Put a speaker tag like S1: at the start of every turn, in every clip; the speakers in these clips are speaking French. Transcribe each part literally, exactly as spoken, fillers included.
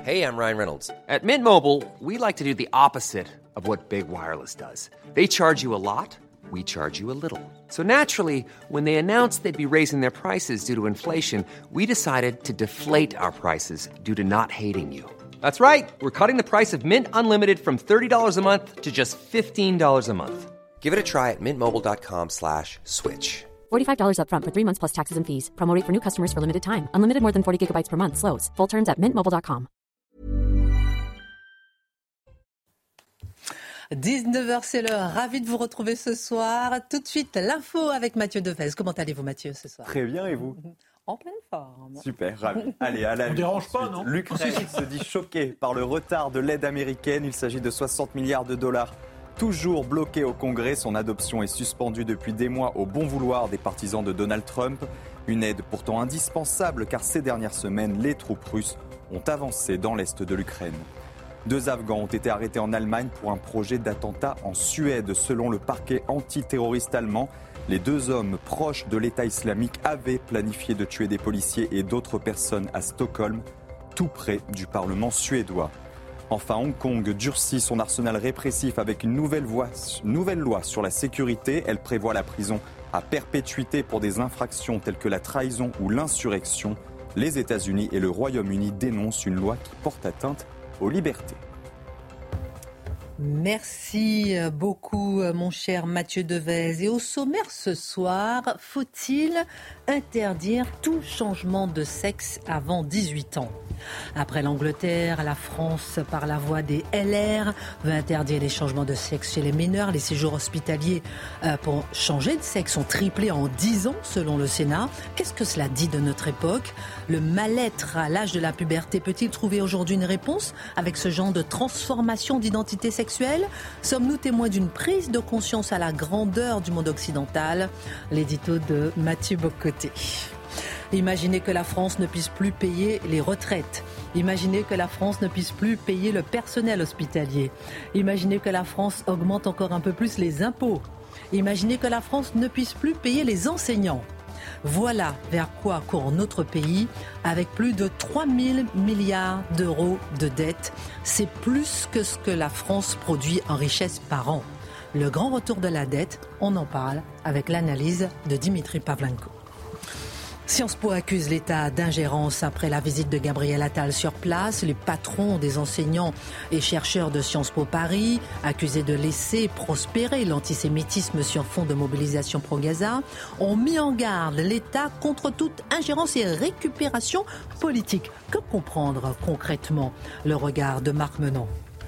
S1: Hey, I'm Ryan Reynolds. At Mint Mobile, we like to do the opposite of what Big Wireless does. They charge you a lot, we charge you a little. So naturally, when they announced they'd be raising their prices due to inflation, we decided to deflate our prices due to not hating you. That's right. We're cutting the price of Mint Unlimited from thirty dollars a month to just fifteen dollars a month. Give it a try at mintmobile.com slash switch.
S2: forty-five dollars up front for three months plus taxes and fees. Promo rate for new customers for limited time. Unlimited more than forty gigabytes per month. Slows full terms at mint mobile dot com.
S3: dix-neuf heures, c'est l'heure. Ravi de vous retrouver ce soir. Tout de suite, l'info avec Mathieu Devez. Comment allez-vous, Mathieu, ce soir ?
S4: Très bien, et vous ?
S3: En pleine forme.
S4: Super, ravi. Allez, à la
S5: On dérange pas, non ?
S4: L'Ukraine se dit choquée par le retard de l'aide américaine. Il s'agit de soixante milliards de dollars. Toujours bloqué au Congrès, son adoption est suspendue depuis des mois au bon vouloir des partisans de Donald Trump. Une aide pourtant indispensable car ces dernières semaines, les troupes russes ont avancé dans l'est de l'Ukraine. Deux Afghans ont été arrêtés en Allemagne pour un projet d'attentat en Suède. Selon le parquet antiterroriste allemand, les deux hommes proches de l'État islamique avaient planifié de tuer des policiers et d'autres personnes à Stockholm, tout près du Parlement suédois. Enfin, Hong Kong durcit son arsenal répressif avec une nouvelle, voie, nouvelle loi sur la sécurité. Elle prévoit la prison à perpétuité pour des infractions telles que la trahison ou l'insurrection. Les États-Unis et le Royaume-Uni dénoncent une loi qui porte atteinte aux libertés.
S3: Merci beaucoup, mon cher Mathieu Devez. Et au sommaire ce soir, faut-il interdire tout changement de sexe avant dix-huit ans ? Après l'Angleterre, la France, par la voie des L R, veut interdire les changements de sexe chez les mineurs. Les séjours hospitaliers euh, pour changer de sexe ont triplé en dix ans, selon le Sénat. Qu'est-ce que cela dit de notre époque ? Le mal-être à l'âge de la puberté peut-il trouver aujourd'hui une réponse avec ce genre de transformation d'identité sexuelle ? Sommes-nous témoins d'une prise de conscience à la grandeur du monde occidental ? L'édito de Mathieu Bocoté. Imaginez que la France ne puisse plus payer les retraites. Imaginez que la France ne puisse plus payer le personnel hospitalier. Imaginez que la France augmente encore un peu plus les impôts. Imaginez que la France ne puisse plus payer les enseignants. Voilà vers quoi court notre pays avec plus de trois mille milliards d'euros de dettes. C'est plus que ce que la France produit en richesse par an. Le grand retour de la dette, on en parle avec l'analyse de Dimitri Pavlenko. Sciences Po accuse l'État d'ingérence après la visite de Gabriel Attal sur place. Les patrons des enseignants et chercheurs de Sciences Po Paris, accusés de laisser prospérer l'antisémitisme sur fond de mobilisation pro-Gaza, ont mis en garde l'État contre toute ingérence et récupération politique. Que comprendre concrètement ? Le regard de Marc Menon.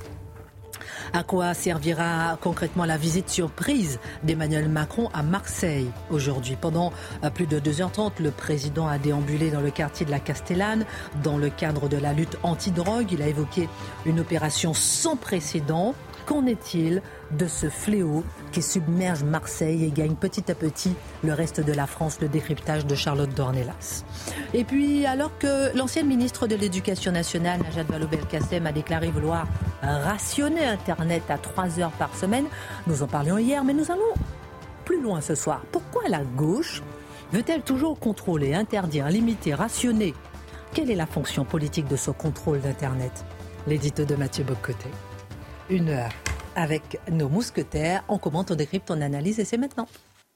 S3: À quoi servira concrètement la visite surprise d'Emmanuel Macron à Marseille aujourd'hui ? Pendant plus de deux heures trente, le président a déambulé dans le quartier de la Castellane dans le cadre de la lutte anti-drogue. Il a évoqué une opération sans précédent. Qu'en est-il de ce fléau qui submerge Marseille et gagne petit à petit le reste de la France ? Le décryptage de Charlotte Dornelas. Et puis, alors que l'ancienne ministre de l'Éducation nationale, Najat Vallaud-Belkacem, a déclaré vouloir rationner Internet à trois heures par semaine, nous en parlions hier, mais nous allons plus loin ce soir. Pourquoi la gauche veut-elle toujours contrôler, interdire, limiter, rationner ? Quelle est la fonction politique de ce contrôle d'Internet ? L'édito de Mathieu Bocoté. Une heure avec nos mousquetaires. On commente, on décrypte, on analyse et c'est maintenant.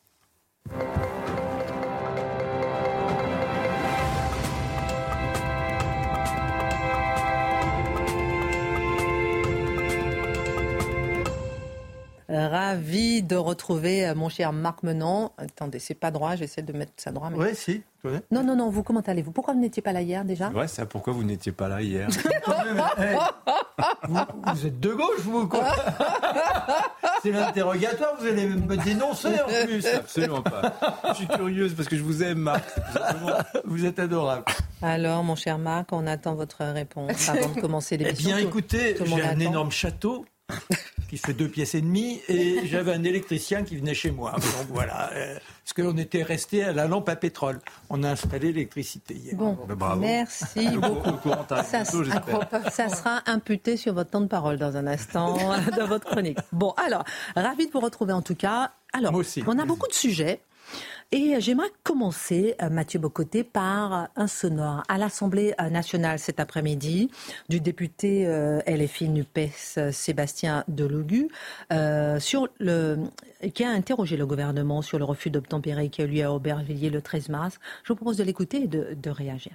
S3: Ravi de retrouver mon cher Marc Menon. Attendez, c'est pas droit, j'essaie de mettre ça droit. Mais...
S5: Oui, si. Ouais.
S3: Non, non, non, vous, comment allez-vous ? Pourquoi vous n'étiez pas là hier déjà ?
S6: Ouais, c'est pourquoi vous n'étiez pas là hier.
S5: Hey, vous, vous êtes de gauche, vous, quoi. C'est l'interrogatoire, vous allez me dénoncer en plus.
S6: Absolument pas. Je suis curieuse parce que je vous aime, Marc.
S5: Vous êtes adorable.
S3: Alors, mon cher Marc, on attend votre réponse avant de commencer l'émission.
S5: Eh bien, écoutez,
S3: tout, tout
S5: j'ai un
S3: attend.
S5: énorme château qui fait deux pièces et demie et j'avais un électricien qui venait chez moi. Donc voilà, euh, parce qu'on était resté à la lampe à pétrole. On a installé l'électricité hier.
S3: Bon,
S6: bah,
S3: merci beaucoup. Ça, ça sera imputé sur votre temps de parole dans un instant, dans votre chronique. Bon, alors, ravi de vous retrouver en tout cas. Alors,
S5: moi aussi.
S3: On a beaucoup de sujets. Et j'aimerais commencer, Mathieu Bocoté, par un sonore à l'Assemblée nationale cet après-midi du député L F I NUPES Sébastien Delogu, euh, sur le, qui a interrogé le gouvernement sur le refus d'obtempérer qui a eu lieu à Aubervilliers le treize mars. Je vous propose de l'écouter et de, de réagir.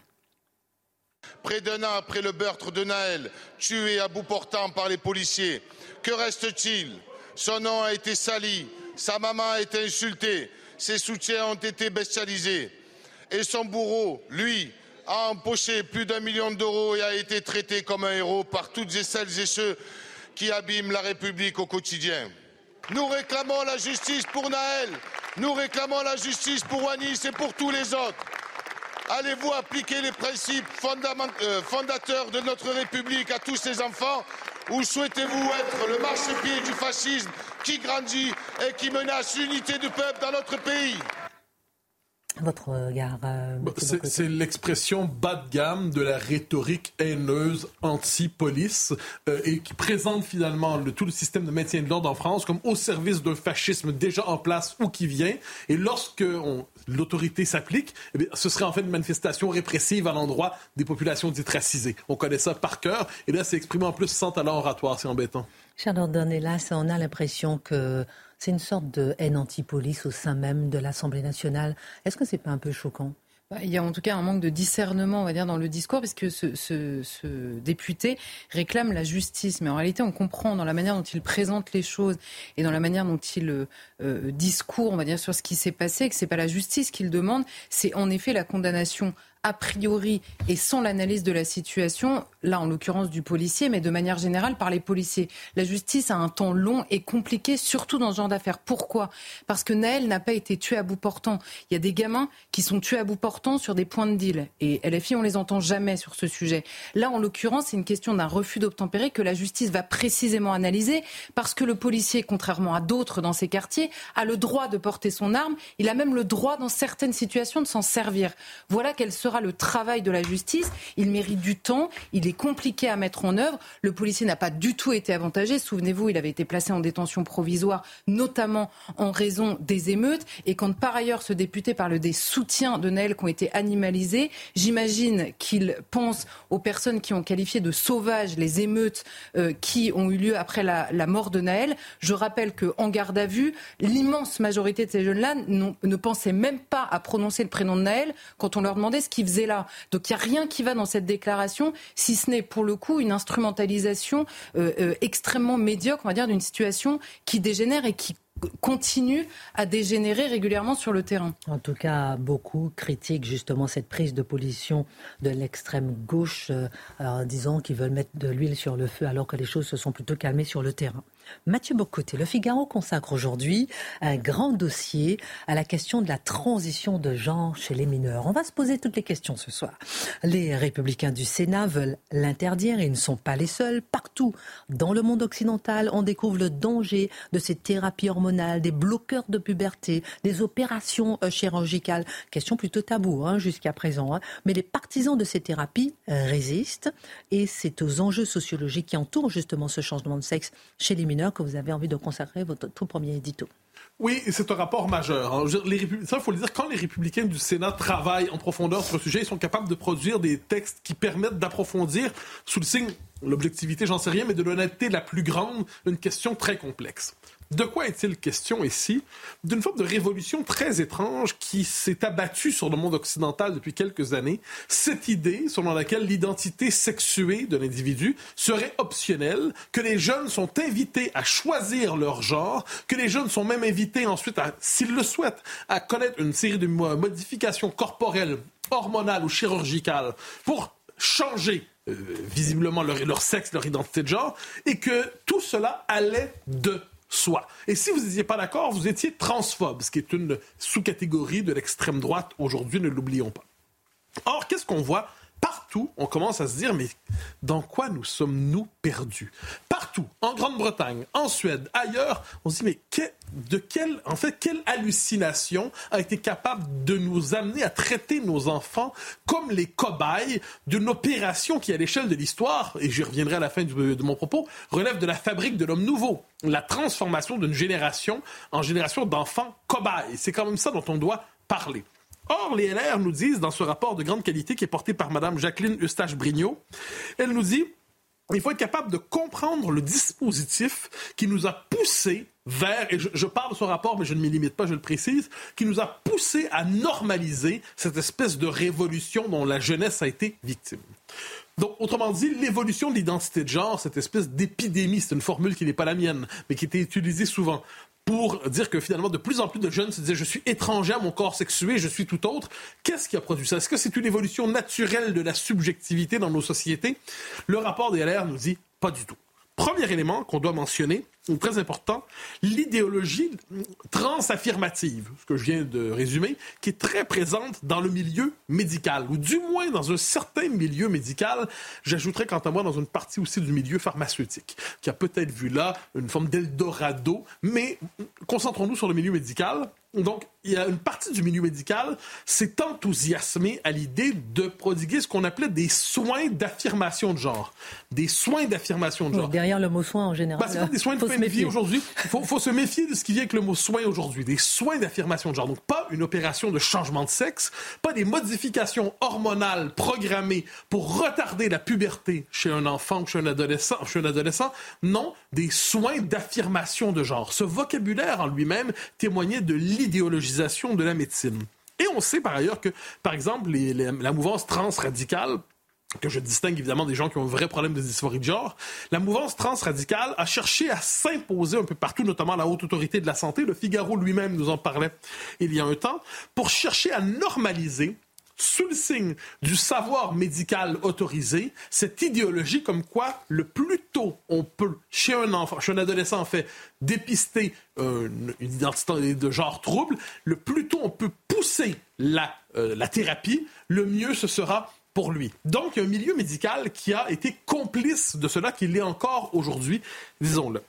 S7: Près d'un an après le meurtre de Naël, tué à bout portant par les policiers, que reste-t-il ? Son nom a été sali, sa maman a été insultée, ses soutiens ont été bestialisés. Et son bourreau, lui, a empoché plus d'un million d'euros et a été traité comme un héros par toutes et celles et ceux qui abîment la République au quotidien. Nous réclamons la justice pour Naël, nous réclamons la justice pour Wanis et pour tous les autres. Allez-vous appliquer les principes fondateurs de notre République à tous ces enfants ou souhaitez-vous être le marchepied du fascisme qui grandit et qui menace l'unité du peuple dans notre pays ?
S3: Votre regard. Euh,
S8: c'est, c'est l'expression bas de gamme de la rhétorique haineuse anti-police euh, et qui présente finalement le, tout le système de maintien de l'ordre en France comme au service d'un fascisme déjà en place ou qui vient. Et lorsque on, l'autorité s'applique, eh bien, ce serait en fait une manifestation répressive à l'endroit des populations dites racisées. On connaît ça par cœur. Et là, c'est exprimé en plus sans talent oratoire. C'est embêtant.
S3: Charles Dornelas, on a l'impression que c'est une sorte de haine anti-police au sein même de l'Assemblée nationale. Est-ce que c'est pas un peu choquant ?
S9: Il y a en tout cas un manque de discernement, on va dire, dans le discours, parce que ce, ce, ce député réclame la justice. Mais en réalité, on comprend dans la manière dont il présente les choses et dans la manière dont il euh, discourt, on va dire, sur ce qui s'est passé, que c'est pas la justice qu'il demande, c'est en effet la condamnation a priori et sans l'analyse de la situation, là en l'occurrence du policier, mais de manière générale par les policiers. La justice a un temps long et compliqué, surtout dans ce genre d'affaires. Pourquoi ? Parce que Naël n'a pas été tué à bout portant. Il y a des gamins qui sont tués à bout portant sur des points de deal. Et L F I, on les entend jamais sur ce sujet. Là, en l'occurrence, c'est une question d'un refus d'obtempérer que la justice va précisément analyser parce que le policier, contrairement à d'autres dans ces quartiers, a le droit de porter son arme. Il a même le droit, dans certaines situations, de s'en servir. Voilà quelle sera le travail de la justice. Il mérite du temps, il est compliqué à mettre en œuvre. Le policier n'a pas du tout été avantagé. Souvenez-vous, il avait été placé en détention provisoire, notamment en raison des émeutes. Et quand par ailleurs ce député parle des soutiens de Naël qui ont été animalisés, j'imagine qu'il pense aux personnes qui ont qualifié de sauvages les émeutes euh, qui ont eu lieu après la, la mort de Naël. Je rappelle qu'en garde à vue, l'immense majorité de ces jeunes-là ne pensaient même pas à prononcer le prénom de Naël quand on leur demandait ce qu'ils faisaient là. Donc il n'y a rien qui va dans cette déclaration, si ce n'est pour le coup une instrumentalisation euh, euh, extrêmement médiocre, on va dire, d'une situation qui dégénère et qui continue à dégénérer régulièrement sur le terrain.
S3: En tout cas, beaucoup critiquent justement cette prise de position de l'extrême gauche, euh, en disant qu'ils veulent mettre de l'huile sur le feu alors que les choses se sont plutôt calmées sur le terrain. Mathieu Bocoté, Le Figaro consacre aujourd'hui un grand dossier à la question de la transition de genre chez les mineurs. On va se poser toutes les questions ce soir. Les Républicains du Sénat veulent l'interdire et ils ne sont pas les seuls. Partout dans le monde occidental, on découvre le danger de ces thérapies hormonales, des bloqueurs de puberté, des opérations chirurgicales. Question plutôt taboue hein, jusqu'à présent. Hein. Mais les partisans de ces thérapies résistent et c'est aux enjeux sociologiques qui entourent justement ce changement de sexe chez les mineurs que vous avez envie de consacrer votre tout premier édito.
S8: Oui, c'est un rapport majeur. Hein. Les Répub... Ça, il faut le dire, quand les Républicains du Sénat travaillent en profondeur sur le sujet, ils sont capables de produire des textes qui permettent d'approfondir, sous le signe, l'objectivité, j'en sais rien, mais de l'honnêteté la plus grande, une question très complexe. De quoi est-il question ici ? D'une forme de révolution très étrange qui s'est abattue sur le monde occidental depuis quelques années. Cette idée selon laquelle l'identité sexuée d'un individu serait optionnelle, que les jeunes sont invités à choisir leur genre, que les jeunes sont même invités ensuite, à, s'ils le souhaitent, à connaître une série de modifications corporelles, hormonales ou chirurgicales pour changer euh, visiblement leur, leur sexe, leur identité de genre, et que tout cela allait de soi. Et si vous n'étiez pas d'accord, vous étiez transphobe, ce qui est une sous-catégorie de l'extrême droite aujourd'hui, ne l'oublions pas. Or, qu'est-ce qu'on voit ? Partout, on commence à se dire, mais dans quoi nous sommes-nous perdus ? Partout, en Grande-Bretagne, en Suède, ailleurs, on se dit, mais que, de quelle, en fait, quelle hallucination a été capable de nous amener à traiter nos enfants comme les cobayes d'une opération qui, à l'échelle de l'histoire, et j'y reviendrai à la fin de, de mon propos, relève de la fabrique de l'homme nouveau, la transformation d'une génération en génération d'enfants cobayes. C'est quand même ça dont on doit parler. Or, les L R nous disent, dans ce rapport de grande qualité qui est porté par Mme Jacqueline Eustache-Brignot, elle nous dit il faut être capable de comprendre le dispositif qui nous a poussé vers, et je, je parle de ce rapport, mais je ne m'y limite pas, je le précise, qui nous a poussé à normaliser cette espèce de révolution dont la jeunesse a été victime. Donc, autrement dit, l'évolution de l'identité de genre, cette espèce d'épidémie, c'est une formule qui n'est pas la mienne, mais qui était utilisée souvent pour dire que finalement, de plus en plus de jeunes se disaient « je suis étranger à mon corps sexué, je suis tout autre ». Qu'est-ce qui a produit ça? Est-ce que c'est une évolution naturelle de la subjectivité dans nos sociétés? Le rapport des L R nous dit « pas du tout ». Premier élément qu'on doit mentionner, très important, l'idéologie transaffirmative, ce que je viens de résumer, qui est très présente dans le milieu médical, ou du moins dans un certain milieu médical, j'ajouterais quant à moi dans une partie aussi du milieu pharmaceutique, qui a peut-être vu là une forme d'Eldorado, mais concentrons-nous sur le milieu médical. Donc, il y a une partie du milieu médical s'est enthousiasmée à l'idée de prodiguer ce qu'on appelait des soins d'affirmation de genre. Des soins d'affirmation de genre.
S3: Oui, derrière le mot soin, en général,
S8: bah, c'est pas des soins de fin de vie aujourd'hui. Il faut, faut se méfier de ce qui vient avec le mot soin aujourd'hui. Des soins d'affirmation de genre. Donc, pas une opération de changement de sexe, pas des modifications hormonales programmées pour retarder la puberté chez un enfant ou chez un adolescent. Chez un adolescent. Non, des soins d'affirmation de genre. Ce vocabulaire en lui-même témoignait de l'idéologisation de la médecine. Et on sait par ailleurs que, par exemple, les, les, la mouvance transradicale, que je distingue évidemment des gens qui ont un vrai problème de dysphorie de genre, la mouvance transradicale a cherché à s'imposer un peu partout, notamment à la Haute Autorité de la Santé. Le Figaro lui-même nous en parlait il y a un temps, pour chercher à normaliser, sous le signe du savoir médical autorisé, cette idéologie comme quoi le plus tôt on peut, chez un enfant, chez un adolescent en fait, dépister euh, une identité de genre trouble, le plus tôt on peut pousser la, euh, la thérapie, le mieux ce sera pour lui. Donc, il y a un milieu médical qui a été complice de cela, qui l'est encore aujourd'hui, disons-le.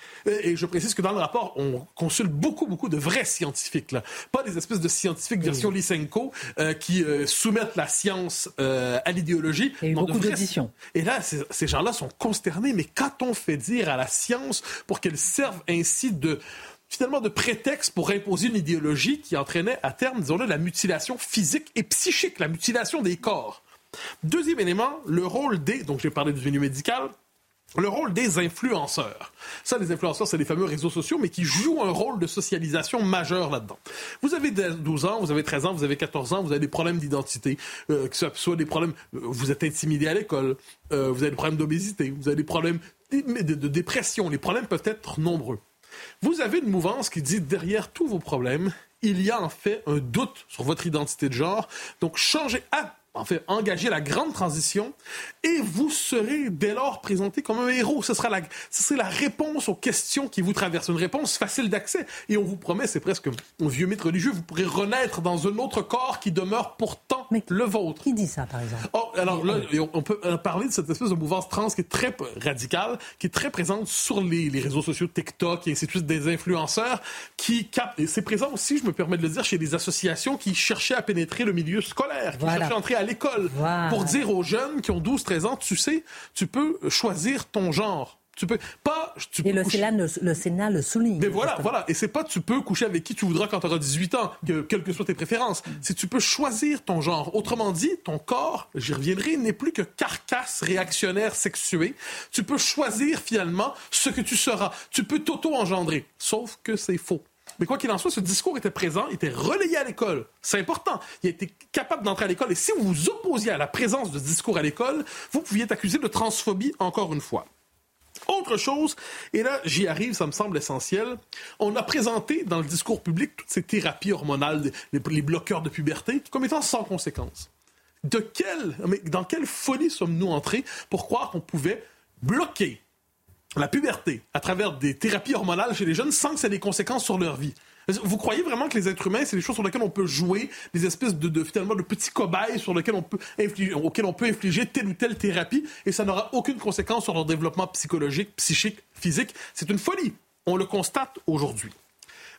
S8: Et je précise que dans le rapport, on consulte beaucoup, beaucoup de vrais scientifiques, là. Pas des espèces de scientifiques version oui. Lysenko euh, qui euh, soumettent la science euh, à l'idéologie.
S3: Il y a eu beaucoup
S8: vrais...
S3: d'auditions.
S8: Et là, ces, ces gens-là sont consternés. Mais qu'a-t-on fait dire à la science pour qu'elle serve ainsi de... finalement de prétexte pour imposer une idéologie qui entraînait à terme, disons-le, la mutilation physique et psychique, la mutilation des corps? Deuxième élément, le rôle des... Donc, j'ai parlé du milieu médical. Le rôle des influenceurs. Ça, les influenceurs, c'est les fameux réseaux sociaux, mais qui jouent un rôle de socialisation majeur là-dedans. Vous avez douze ans, vous avez treize ans, vous avez quatorze ans, vous avez des problèmes d'identité, euh, que ce soit des problèmes... Vous êtes intimidé à l'école, euh, vous avez des problèmes d'obésité, vous avez des problèmes de, de, de dépression. Les problèmes peuvent être nombreux. Vous avez une mouvance qui dit, derrière tous vos problèmes, il y a en fait un doute sur votre identité de genre. Donc, changez... à en fait, engager la grande transition et vous serez dès lors présenté comme un héros. Ce sera la, ce sera la réponse aux questions qui vous traversent. Une réponse facile d'accès. Et on vous promet, c'est presque un vieux mythe religieux, vous pourrez renaître dans un autre corps qui demeure pourtant
S3: Mais
S8: le vôtre.
S3: Qui dit ça, par exemple?
S8: Oh, alors là, on peut parler de cette espèce de mouvance trans qui est très radicale, qui est très présente sur les, les réseaux sociaux TikTok et ainsi de suite, des influenceurs qui captent. Et c'est présent aussi, je me permets de le dire, chez des associations qui cherchaient à pénétrer le milieu scolaire, qui
S3: voilà.
S8: cherchaient à entrer à l'école voilà. pour dire aux jeunes qui ont douze treize ans, tu sais, tu peux choisir ton genre. Tu peux pas. Tu
S3: et
S8: peux
S3: le,
S8: coucher...
S3: Sénat le, le Sénat le souligne.
S8: Mais voilà, voilà. Et c'est pas tu peux coucher avec qui tu voudras quand tu auras dix-huit ans, que, quelles que soient tes préférences. Mm. C'est tu peux choisir ton genre. Autrement dit, ton corps, j'y reviendrai, n'est plus que carcasse réactionnaire sexuée. Tu peux choisir finalement ce que tu seras. Tu peux t'auto-engendrer. Sauf que c'est faux. Mais quoi qu'il en soit, ce discours était présent, était relayé à l'école. C'est important. Il a été capable d'entrer à l'école. Et si vous vous opposiez à la présence de ce discours à l'école, vous pouviez être accusé de transphobie encore une fois. Autre chose, et là, j'y arrive, ça me semble essentiel, on a présenté dans le discours public toutes ces thérapies hormonales, les, les bloqueurs de puberté, comme étant sans conséquence. De quelle, mais dans quelle folie sommes-nous entrés pour croire qu'on pouvait bloquer la puberté à travers des thérapies hormonales chez les jeunes sans que ça ait des conséquences sur leur vie? Vous croyez vraiment que les êtres humains, c'est des choses sur lesquelles on peut jouer, des espèces de, de finalement de petits cobayes sur lesquels on peut infliger, auxquels on peut infliger telle ou telle thérapie et ça n'aura aucune conséquence sur leur développement psychologique, psychique, physique? C'est une folie. On le constate aujourd'hui.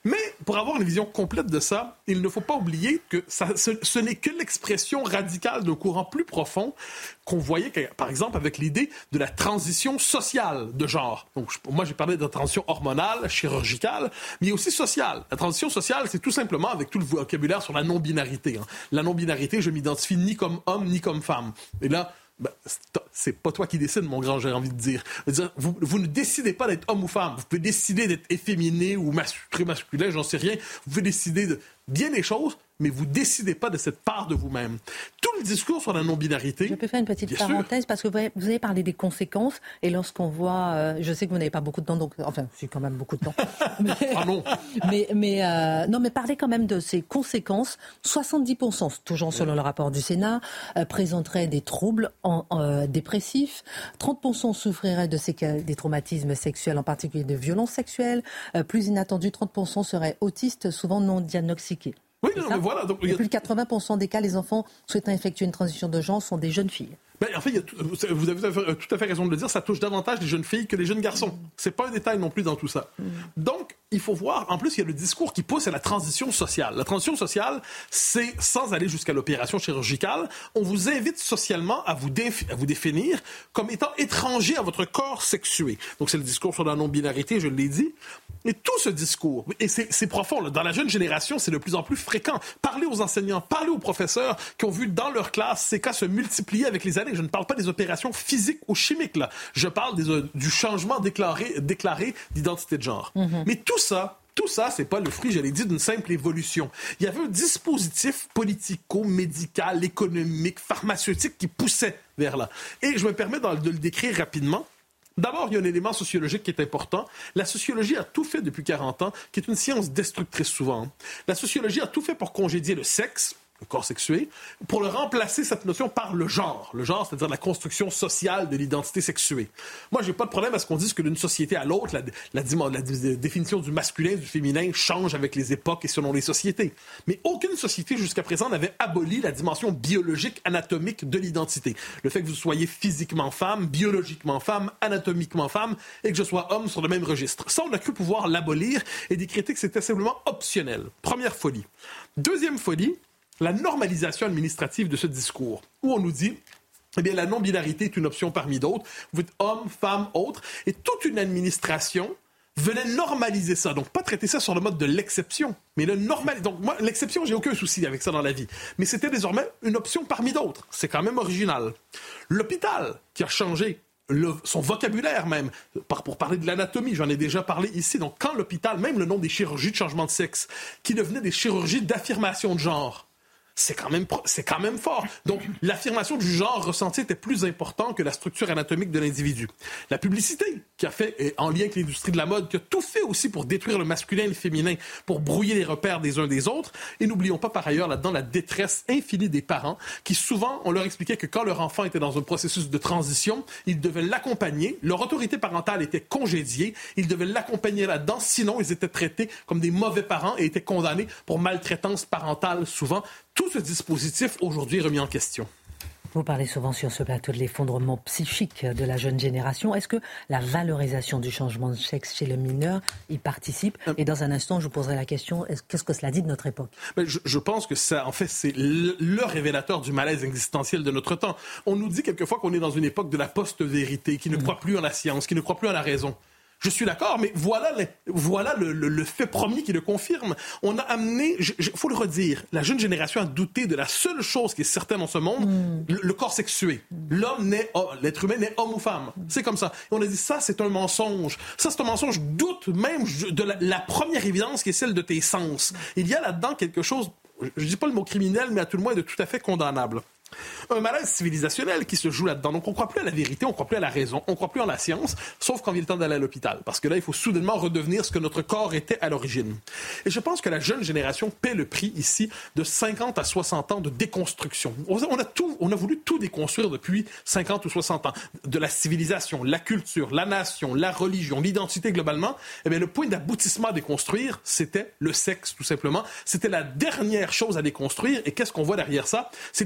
S8: Mais pour avoir une vision complète de ça, il ne faut pas oublier que ça, ce, ce n'est que l'expression radicale d'un courant plus profond qu'on voyait, par exemple, avec l'idée de la transition sociale de genre. Donc, moi, j'ai parlé de transition hormonale, chirurgicale, mais aussi sociale. La transition sociale, c'est tout simplement avec tout le vocabulaire sur la non-binarité. Hein. La non-binarité, je m'identifie ni comme homme, ni comme femme. Et là, ben, c'est pas toi qui décides, mon grand, j'ai envie de dire. dire vous, vous ne décidez pas d'être homme ou femme. Vous pouvez décider d'être efféminé ou mas- très masculin, j'en sais rien. Vous pouvez décider de bien les choses, mais vous décidez pas de cette part de vous-même. Tout le discours sur la non-binarité...
S3: Je peux faire une petite parenthèse, sûr. Parce que vous avez, vous avez parlé des conséquences, et lorsqu'on voit... Euh, je sais que vous n'avez pas beaucoup de temps, donc... Enfin, j'ai quand même beaucoup de temps. mais,
S8: ah non
S3: Mais, mais, euh, non, mais parlez quand même de ces conséquences. soixante-dix pour cent, toujours selon le rapport du Sénat, euh, présenteraient des troubles en, euh, dépressifs. trente pour cent souffriraient de séquelles, des traumatismes sexuels, en particulier de violences sexuelles. Euh, plus inattendu, trente pour cent seraient autistes, souvent non diagnostiqués.
S8: Oui, non, mais voilà. Donc,
S3: et plus de quatre-vingts pour cent des cas, les enfants souhaitant effectuer une transition de genre sont des jeunes filles.
S8: Ben, en fait, il y a tout, vous avez tout à fait raison de le dire, ça touche davantage les jeunes filles que les jeunes garçons. C'est pas un détail non plus dans tout ça. Mm. Donc, il faut voir, en plus, il y a le discours qui pousse à la transition sociale. La transition sociale, c'est, sans aller jusqu'à l'opération chirurgicale, on vous invite socialement à vous, déf- à vous définir comme étant étranger à votre corps sexué. Donc, c'est le discours sur la non-binarité, je l'ai dit. Et tout ce discours, et c'est, c'est profond, là, dans la jeune génération, c'est de plus en plus fréquent. Parlez aux enseignants, parlez aux professeurs qui ont vu dans leur classe ces cas se multiplier avec les années. Je ne parle pas des opérations physiques ou chimiques, là. Je parle des, euh, du changement déclaré, déclaré d'identité de genre. Mm-hmm. Mais tout ça, tout ça, c'est pas le fruit, je l'ai dit, d'une simple évolution. Il y avait un dispositif politico-médical, économique, pharmaceutique qui poussait vers là. Et je me permets de, de le décrire rapidement. D'abord, il y a un élément sociologique qui est important. La sociologie a tout fait depuis quarante ans, qui est une science destructrice souvent. La sociologie a tout fait pour congédier le sexe, le corps sexué, pour le remplacer, cette notion, par le genre. Le genre, c'est-à-dire la construction sociale de l'identité sexuée. Moi, j'ai pas de problème à ce qu'on dise que d'une société à l'autre, la, la, la, la définition du masculin, du féminin change avec les époques et selon les sociétés. Mais aucune société jusqu'à présent n'avait aboli la dimension biologique, anatomique de l'identité. Le fait que vous soyez physiquement femme, biologiquement femme, anatomiquement femme, et que je sois homme sur le même registre. Ça, on a cru pouvoir l'abolir et décréter que c'était simplement optionnel. Première folie. Deuxième folie, la normalisation administrative de ce discours, où on nous dit, eh bien, la non-binarité est une option parmi d'autres. Vous êtes homme, femme, autre, et toute une administration venait normaliser ça. Donc, pas traiter ça sur le mode de l'exception, mais le normal. Donc, moi, l'exception, j'ai aucun souci avec ça dans la vie. Mais c'était désormais une option parmi d'autres. C'est quand même original. L'hôpital, qui a changé Le, son vocabulaire même, par, pour parler de l'anatomie, j'en ai déjà parlé ici. Donc, quand l'hôpital, même le nom des chirurgies de changement de sexe, qui devenaient des chirurgies d'affirmation de genre, c'est quand même, c'est quand même fort. Donc, l'affirmation du genre ressenti était plus important que la structure anatomique de l'individu. La publicité, qui a fait, en lien avec l'industrie de la mode, qui a tout fait aussi pour détruire le masculin et le féminin, pour brouiller les repères des uns des autres. Et n'oublions pas par ailleurs là-dedans la détresse infinie des parents, qui souvent, on leur expliquait que quand leur enfant était dans un processus de transition, ils devaient l'accompagner. Leur autorité parentale était congédiée. Ils devaient l'accompagner là-dedans. Sinon, ils étaient traités comme des mauvais parents et étaient condamnés pour maltraitance parentale souvent. Tout ce dispositif, aujourd'hui, est remis en question.
S3: Vous parlez souvent sur ce plateau de l'effondrement psychique de la jeune génération. Est-ce que la valorisation du changement de sexe chez le mineur y participe ? Et dans un instant, je vous poserai la question, qu'est-ce que cela dit de notre époque ?
S8: je, je pense que ça, en fait, c'est le, le révélateur du malaise existentiel de notre temps. On nous dit quelquefois qu'on est dans une époque de la post-vérité, qui ne mmh. croit plus en la science, qui ne croit plus en la raison. Je suis d'accord, mais voilà, les, voilà le, le, le fait premier qui le confirme. On a amené, il faut le redire, la jeune génération a douté de la seule chose qui est certaine dans ce monde, mm. le, le corps sexué. L'homme naît, oh, l'être humain naît homme ou femme. C'est comme ça. Et on a dit, ça, c'est un mensonge. Ça, c'est un mensonge. Doute même de la, la première évidence qui est celle de tes sens. Il y a là-dedans quelque chose, je ne dis pas le mot criminel, mais à tout le moins de tout à fait condamnable. Un malaise civilisationnel qui se joue là-dedans. Donc, on ne croit plus à la vérité, on ne croit plus à la raison, on ne croit plus en la science, sauf quand vient le temps d'aller à l'hôpital. Parce que là, il faut soudainement redevenir ce que notre corps était à l'origine. Et je pense que la jeune génération paie le prix ici de cinquante à soixante ans de déconstruction. On a, tout, on a voulu tout déconstruire depuis cinquante ou soixante ans. De la civilisation, la culture, la nation, la religion, l'identité globalement. Eh bien, le point d'aboutissement à déconstruire, c'était le sexe, tout simplement. C'était la dernière chose à déconstruire. Et qu'est-ce qu'on voit derrière ça? C'est l'idée d'abolir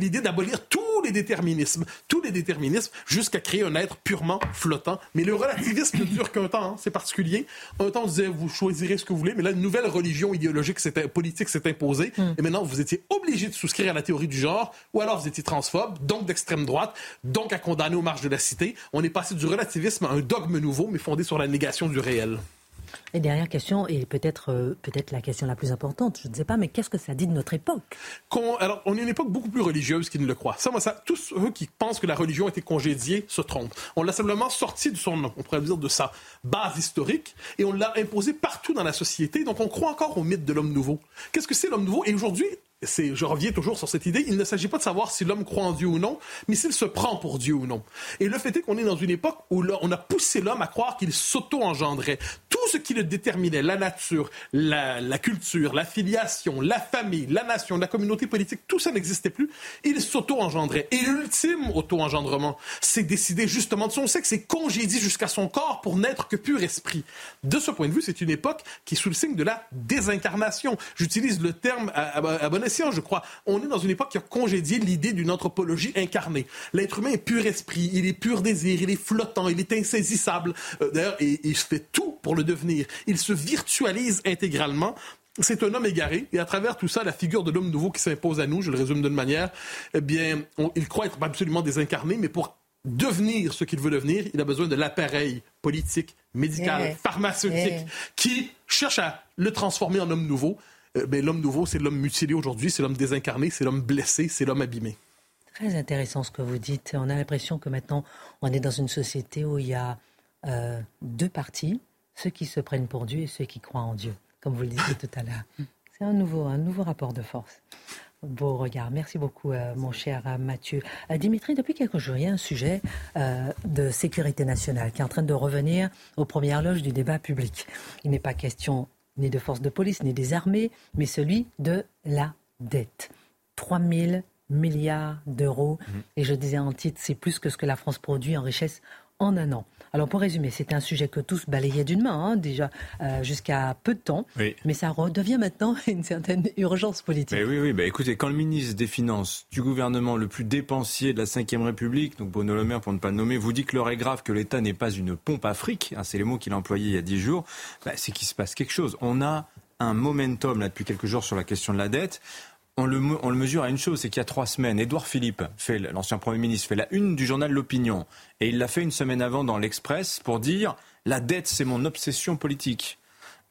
S8: abolir tous les déterminismes, tous les déterminismes, jusqu'à créer un être purement flottant. Mais le relativisme ne dure qu'un temps, hein, c'est particulier. Un temps, on disait, vous choisirez ce que vous voulez, mais là, une nouvelle religion idéologique, s'est, politique s'est imposée, mm. et maintenant, vous étiez obligé de souscrire à la théorie du genre, ou alors vous étiez transphobe, donc d'extrême droite, donc à condamner aux marges de la cité. On est passé du relativisme à un dogme nouveau, mais fondé sur la négation du réel.
S3: Et dernière question, et peut-être, euh, peut-être la question la plus importante, je ne sais pas, mais qu'est-ce que ça dit de notre époque?
S8: Qu'on, alors, on est une époque beaucoup plus religieuse qu'ils ne le croient. Ça, moi, ça, tous ceux qui pensent que la religion a été congédiée se trompent. On l'a simplement sorti de son, on pourrait dire, de sa base historique, et on l'a imposé partout dans la société. Donc, on croit encore au mythe de l'homme nouveau. Qu'est-ce que c'est l'homme nouveau? Et aujourd'hui, c'est, je reviens toujours sur cette idée, il ne s'agit pas de savoir si l'homme croit en Dieu ou non, mais s'il se prend pour Dieu ou non. Et le fait est qu'on est dans une époque où là, on a poussé l'homme à croire qu'il s'auto-engendrait. Tout ce qui le déterminait, la nature, la, la culture, la filiation, la famille, la nation, la communauté politique, tout ça n'existait plus. Il s'auto-engendrait. Et l'ultime auto-engendrement, c'est décider justement de son sexe, c'est congédier jusqu'à son corps pour n'être que pur esprit. De ce point de vue, c'est une époque qui est sous le signe de la désincarnation. J'utilise le terme à, à, à bon escient, je crois. On est dans une époque qui a congédié l'idée d'une anthropologie incarnée. L'être humain est pur esprit, il est pur désir, il est flottant, il est insaisissable. Euh, d'ailleurs, et, et il fait tout pour le devenir. Il se virtualise intégralement. C'est un homme égaré, et à travers tout ça, la figure de l'homme nouveau qui s'impose à nous, je le résume d'une manière, eh bien, on, il croit être absolument désincarné, mais pour devenir ce qu'il veut devenir, il a besoin de l'appareil politique, médical, yeah. pharmaceutique, yeah. qui cherche à le transformer en homme nouveau. Euh, ben, l'homme nouveau, c'est l'homme mutilé aujourd'hui, c'est l'homme désincarné, c'est l'homme blessé, c'est l'homme abîmé.
S3: Très intéressant ce que vous dites. On a l'impression que maintenant, on est dans une société où il y a euh, deux partis, ceux qui se prennent pour Dieu et ceux qui croient en Dieu, comme vous le disiez tout à l'heure. C'est un nouveau, un nouveau rapport de force. Beau regard. Merci beaucoup, euh, mon cher euh, Mathieu. Euh, Dimitri, depuis quelques jours, il y a un sujet euh, de sécurité nationale qui est en train de revenir aux premières loges du débat public. Il n'est pas question ni de forces de police, ni des armées, mais celui de la dette. trois mille milliards d'euros. Mmh. Et je disais en titre, c'est plus que ce que la France produit en richesse en un an. Alors pour résumer, c'était un sujet que tous balayaient d'une main, hein, déjà euh, jusqu'à peu de temps, oui. mais ça redevient maintenant une certaine urgence politique.
S6: Mais oui, oui. Bah, écoutez, quand le ministre des Finances du gouvernement le plus dépensier de la cinquième République, donc Bruno Le Maire pour ne pas le nommer, vous dit que l'heure est grave, que l'État n'est pas une pompe à fric, hein, c'est les mots qu'il a employés il y a dix jours, bah, c'est qu'il se passe quelque chose. On a un momentum là depuis quelques jours sur la question de la dette. On le, on le mesure à une chose, c'est qu'il y a trois semaines, Édouard Philippe, fait, l'ancien Premier ministre, fait la une du journal L'Opinion. Et il l'a fait une semaine avant dans l'Express pour dire « La dette, c'est mon obsession politique euh, ».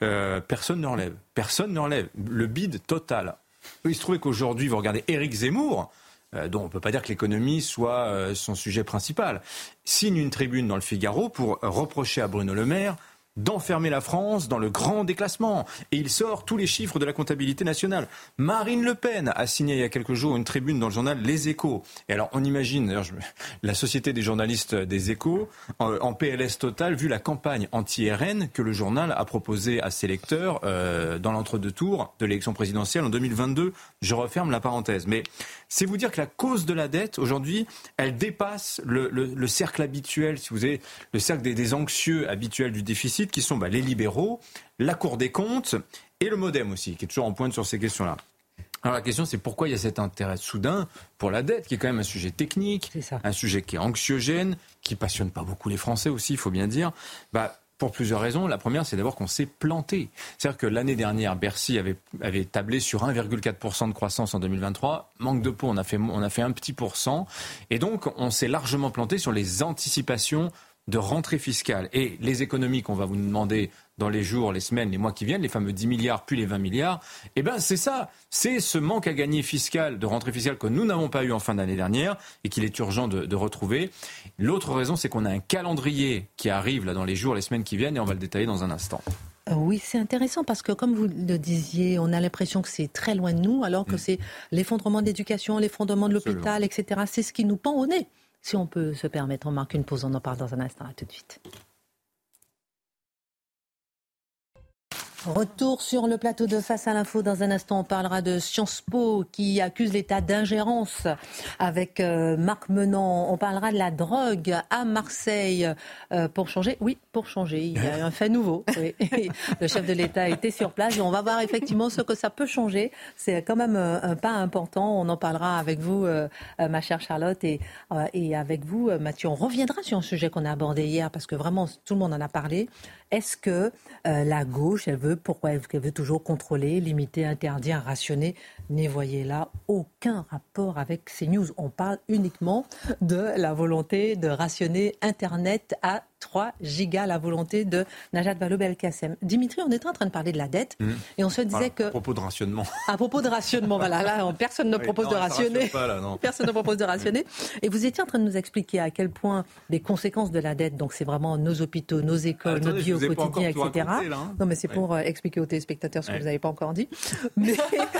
S6: Personne ne relève. Personne ne relève. Le bide total. Il se trouvait qu'aujourd'hui, vous regardez Éric Zemmour, euh, dont on ne peut pas dire que l'économie soit euh, son sujet principal, signe une tribune dans le Figaro pour reprocher à Bruno Le Maire d'enfermer la France dans le grand déclassement. Et il sort tous les chiffres de la comptabilité nationale. Marine Le Pen a signé il y a quelques jours une tribune dans le journal Les Échos. Et alors on imagine d'ailleurs, je, la Société des journalistes des Échos en, en P L S total vu la campagne anti-R N que le journal a proposée à ses lecteurs euh, dans l'entre-deux tours de l'élection présidentielle en deux mille vingt-deux. Je referme la parenthèse. Mais c'est vous dire que la cause de la dette, aujourd'hui, elle dépasse le, le, le cercle habituel, si vous avez le cercle des, des anxieux habituels du déficit, qui sont bah, les libéraux, la Cour des comptes et le MoDem aussi, qui est toujours en pointe sur ces questions-là. Alors la question, c'est pourquoi il y a cet intérêt soudain pour la dette, qui est quand même un sujet technique, un sujet qui est anxiogène, qui passionne pas beaucoup les Français aussi, il faut bien dire. Bah, pour plusieurs raisons. La première, c'est d'abord qu'on s'est planté. C'est-à-dire que l'année dernière, Bercy avait, avait tablé sur un virgule quatre pour cent de croissance en deux mille vingt-trois. Manque de peau, on a fait, on a fait un petit pourcent. Et donc, on s'est largement planté sur les anticipations de rentrée fiscale. Et les économies qu'on va vous demander dans les jours, les semaines, les mois qui viennent, les fameux dix milliards puis les vingt milliards, eh ben c'est ça. C'est ce manque à gagner fiscal, de rentrée fiscale que nous n'avons pas eu en fin d'année dernière et qu'il est urgent de, de retrouver. L'autre raison, c'est qu'on a un calendrier qui arrive là dans les jours, les semaines qui viennent et on va le détailler dans un instant.
S3: Oui, c'est intéressant parce que, comme vous le disiez, on a l'impression que c'est très loin de nous, alors que mmh. c'est l'effondrement de l'éducation, l'effondrement de l'hôpital, et cetera. C'est ce qui nous pend au nez. Si on peut se permettre, on marque une pause, on en parle dans un instant. À tout de suite. Retour sur le plateau de Face à l'info. Dans un instant, on parlera de Sciences Po qui accuse l'État d'ingérence avec euh, Marc Menant. On parlera de la drogue à Marseille euh, pour changer. Oui, pour changer. Il y a un fait nouveau. Oui. Le chef de l'État était sur place et on va voir effectivement ce que ça peut changer. C'est quand même un, un pas important. On en parlera avec vous, euh, ma chère Charlotte, et, euh, et avec vous, Mathieu. On reviendra sur un sujet qu'on a abordé hier parce que vraiment tout le monde en a parlé. Est-ce que euh, la gauche, elle veut, pourquoi elle veut toujours contrôler, limiter, interdire, rationner? N'y voyez là aucun rapport avec CNews. On parle uniquement de la volonté de rationner Internet à trois gigas, la volonté de Najat Vallaud-Belkacem. Dimitri, on était en train de parler de la dette mmh. et on se disait
S6: voilà,
S3: que...
S6: À propos de rationnement.
S3: À propos de rationnement, voilà. Là, personne ne oui, propose non, de rationner.
S6: Pas, là, non.
S3: Personne ne propose de rationner. Et vous étiez en train de nous expliquer à quel point les conséquences de la dette, donc c'est vraiment nos hôpitaux, nos écoles,
S6: Attendez,
S3: notre vie au quotidien, et cetera. Raconté, là, hein. Non, mais c'est pour ouais. expliquer aux téléspectateurs ce que ouais. vous n'avez pas encore dit. Mais...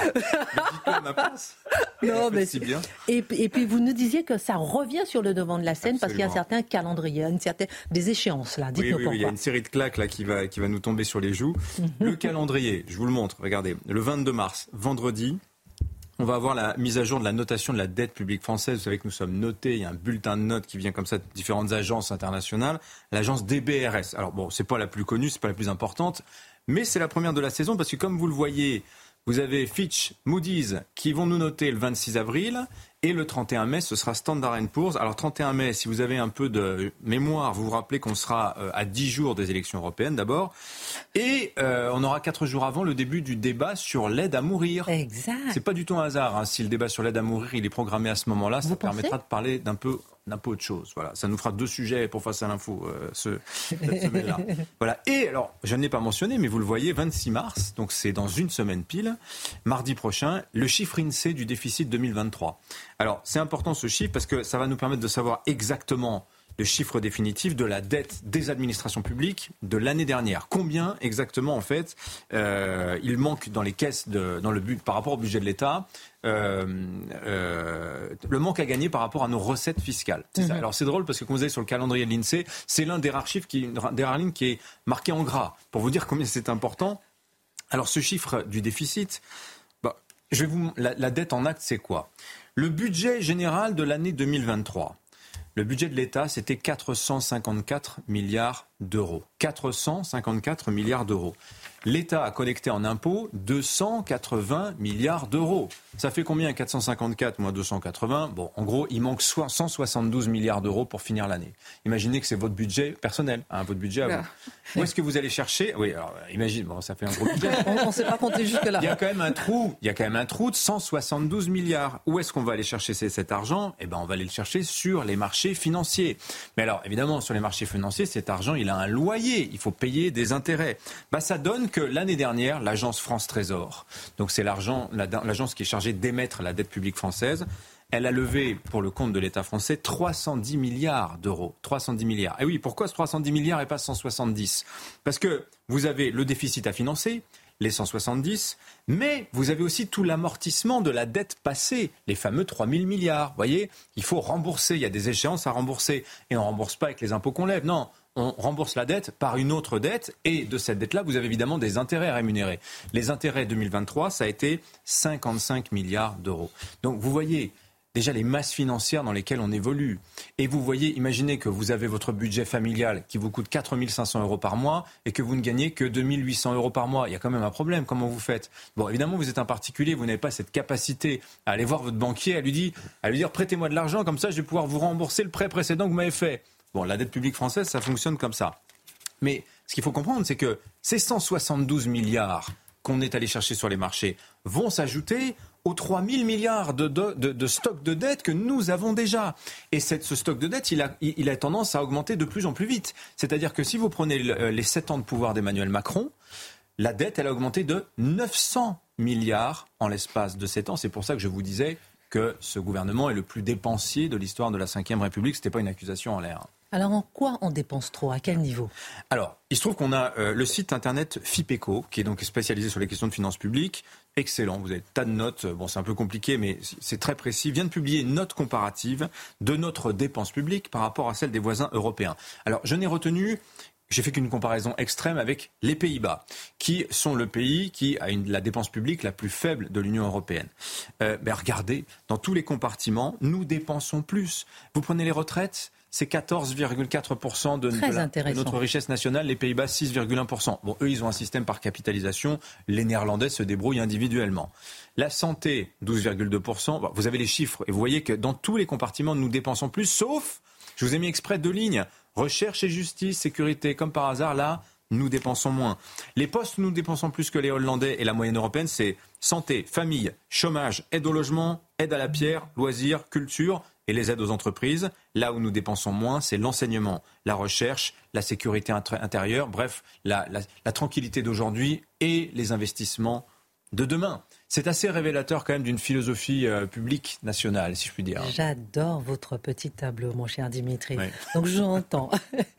S6: mais à ma place.
S3: Non, mais
S6: c'est bien.
S3: Et, et puis vous nous disiez que ça revient sur le devant de la scène. Absolument. Parce qu'il y a un certain calendrier, une certaine... des échéances là.
S6: Oui, oui, oui, il y a une série de claques là qui va, qui va nous tomber sur les joues. Le calendrier, je vous le montre, regardez, le vingt-deux mars, vendredi, on va avoir la mise à jour de la notation de la dette publique française. Vous savez que nous sommes notés, il y a un bulletin de notes qui vient comme ça de différentes agences internationales. L'agence D B R S, alors bon, c'est pas la plus connue, c'est pas la plus importante, mais c'est la première de la saison parce que comme vous le voyez, vous avez Fitch, Moody's qui vont nous noter le vingt-six avril et le trente et un mai, ce sera Standard and Poor's. Alors trente et un mai, si vous avez un peu de mémoire, vous vous rappelez qu'on sera à dix jours des élections européennes d'abord. Et euh, on aura quatre jours avant le début du débat sur l'aide à mourir.
S3: Exact.
S6: C'est pas du tout un hasard. Hein. Si le débat sur l'aide à mourir, il est programmé à ce moment-là, ça vous permettra pensez de parler d'un peu... d'un peu autre chose. Voilà, ça nous fera deux sujets pour Face à l'info euh, ce, cette semaine-là. Voilà. Et alors, je ne l'ai pas mentionné, mais vous le voyez, vingt-six mars, donc c'est dans une semaine pile, mardi prochain, le chiffre INSEE du déficit deux mille vingt-trois. Alors, c'est important ce chiffre parce que ça va nous permettre de savoir exactement le chiffre définitif de la dette des administrations publiques de l'année dernière. Combien exactement, en fait, euh, il manque dans les caisses, de, dans le but, par rapport au budget de l'État, euh, euh, le manque à gagner par rapport à nos recettes fiscales. C'est mmh. ça. Alors c'est drôle parce que, comme vous avez sur le calendrier de l'INSEE, c'est l'un des rares chiffres, qui, des rares lignes qui est marqué en gras, pour vous dire combien c'est important. Alors ce chiffre du déficit, bah, je vais vous, la, la dette en acte, c'est quoi ? Le budget général de l'année deux mille vingt-trois. Le budget de l'État, c'était quatre cent cinquante-quatre milliards d'euros. quatre cent cinquante-quatre milliards d'euros. L'État a collecté en impôts deux cent quatre-vingts milliards d'euros. Ça fait combien, quatre cent cinquante-quatre moins deux cent quatre-vingts ? Bon, en gros, il manque cent soixante-douze milliards d'euros pour finir l'année. Imaginez que c'est votre budget personnel, hein, votre budget à vous. Où est-ce que vous allez chercher ? Oui, alors imagine, bon, ça fait un gros budget.
S3: On ne sait pas compter jusque-là.
S6: Il y a quand même un trou, il y a quand même un trou de cent soixante-douze milliards. Où est-ce qu'on va aller chercher cet argent ? Eh ben, on va aller le chercher sur les marchés financiers. Mais alors, évidemment, sur les marchés financiers, cet argent, il a un loyer. Il faut payer des intérêts. Bah, ça donne que l'année dernière, l'agence France Trésor, donc c'est l'argent, l'agence qui est chargée d'émettre la dette publique française, elle a levé pour le compte de l'État français trois cent dix milliards d'euros. trois cent dix milliards. Et oui, pourquoi ce trois cent dix milliards et pas cent soixante-dix ? Parce que vous avez le déficit à financer, les cent soixante-dix, mais vous avez aussi tout l'amortissement de la dette passée, les fameux trois mille milliards. Vous voyez, il faut rembourser, il y a des échéances à rembourser. Et on ne rembourse pas avec les impôts qu'on lève, non. On rembourse la dette par une autre dette et de cette dette-là, vous avez évidemment des intérêts à rémunérer. Les intérêts deux mille vingt-trois, ça a été cinquante-cinq milliards d'euros. Donc vous voyez déjà les masses financières dans lesquelles on évolue. Et vous voyez, imaginez que vous avez votre budget familial qui vous coûte quatre mille cinq cents euros par mois et que vous ne gagnez que deux mille huit cents euros par mois. Il y a quand même un problème. Comment vous faites ? Bon, évidemment, vous êtes un particulier, vous n'avez pas cette capacité à aller voir votre banquier, à lui dire, à lui dire prêtez-moi de l'argent, comme ça je vais pouvoir vous rembourser le prêt précédent que vous m'avez fait. Bon, la dette publique française, ça fonctionne comme ça. Mais ce qu'il faut comprendre, c'est que ces cent soixante-douze milliards qu'on est allé chercher sur les marchés vont s'ajouter aux trois mille milliards de, de, de, de stock de dette que nous avons déjà. Et cette, ce stock de dette, il a, il a tendance à augmenter de plus en plus vite. C'est-à-dire que si vous prenez le, les sept ans de pouvoir d'Emmanuel Macron, la dette, elle a augmenté de neuf cents milliards en l'espace de sept ans. C'est pour ça que je vous disais que ce gouvernement est le plus dépensier de l'histoire de la cinquième République. Ce n'était pas une accusation en l'air.
S3: Alors en quoi on dépense trop ? À quel niveau ?
S6: Alors, il se trouve qu'on a euh, le site internet FIPECO, qui est donc spécialisé sur les questions de finances publiques. Excellent, vous avez tas de notes. Bon, c'est un peu compliqué, mais c'est très précis. Vient de publier une note comparative de notre dépense publique par rapport à celle des voisins européens. Alors, je n'ai retenu j'ai fait qu'une comparaison extrême avec les Pays-Bas, qui sont le pays qui a une, la dépense publique la plus faible de l'Union européenne. Euh, ben regardez, dans tous les compartiments, nous dépensons plus. Vous prenez les retraites, c'est quatorze virgule quatre pour cent de, de, la, de notre richesse nationale, les Pays-Bas six virgule un pour cent. Bon, eux, ils ont un système par capitalisation, les Néerlandais se débrouillent individuellement. La santé, douze virgule deux pour cent, bon, vous avez les chiffres, et vous voyez que dans tous les compartiments, nous dépensons plus, sauf, je vous ai mis exprès deux lignes, recherche et justice, sécurité, comme par hasard, là, nous dépensons moins. Les postes, nous dépensons plus que les Hollandais, et la moyenne européenne, c'est santé, famille, chômage, aide au logement, aide à la pierre, loisirs, culture, et les aides aux entreprises. Là où nous dépensons moins, c'est l'enseignement, la recherche, la sécurité intérieure, bref, la, la, la tranquillité d'aujourd'hui et les investissements de demain. C'est assez révélateur quand même d'une philosophie euh, publique nationale, si je puis dire.
S3: J'adore votre petit tableau, mon cher Dimitri.
S6: Oui.
S3: Donc j'entends,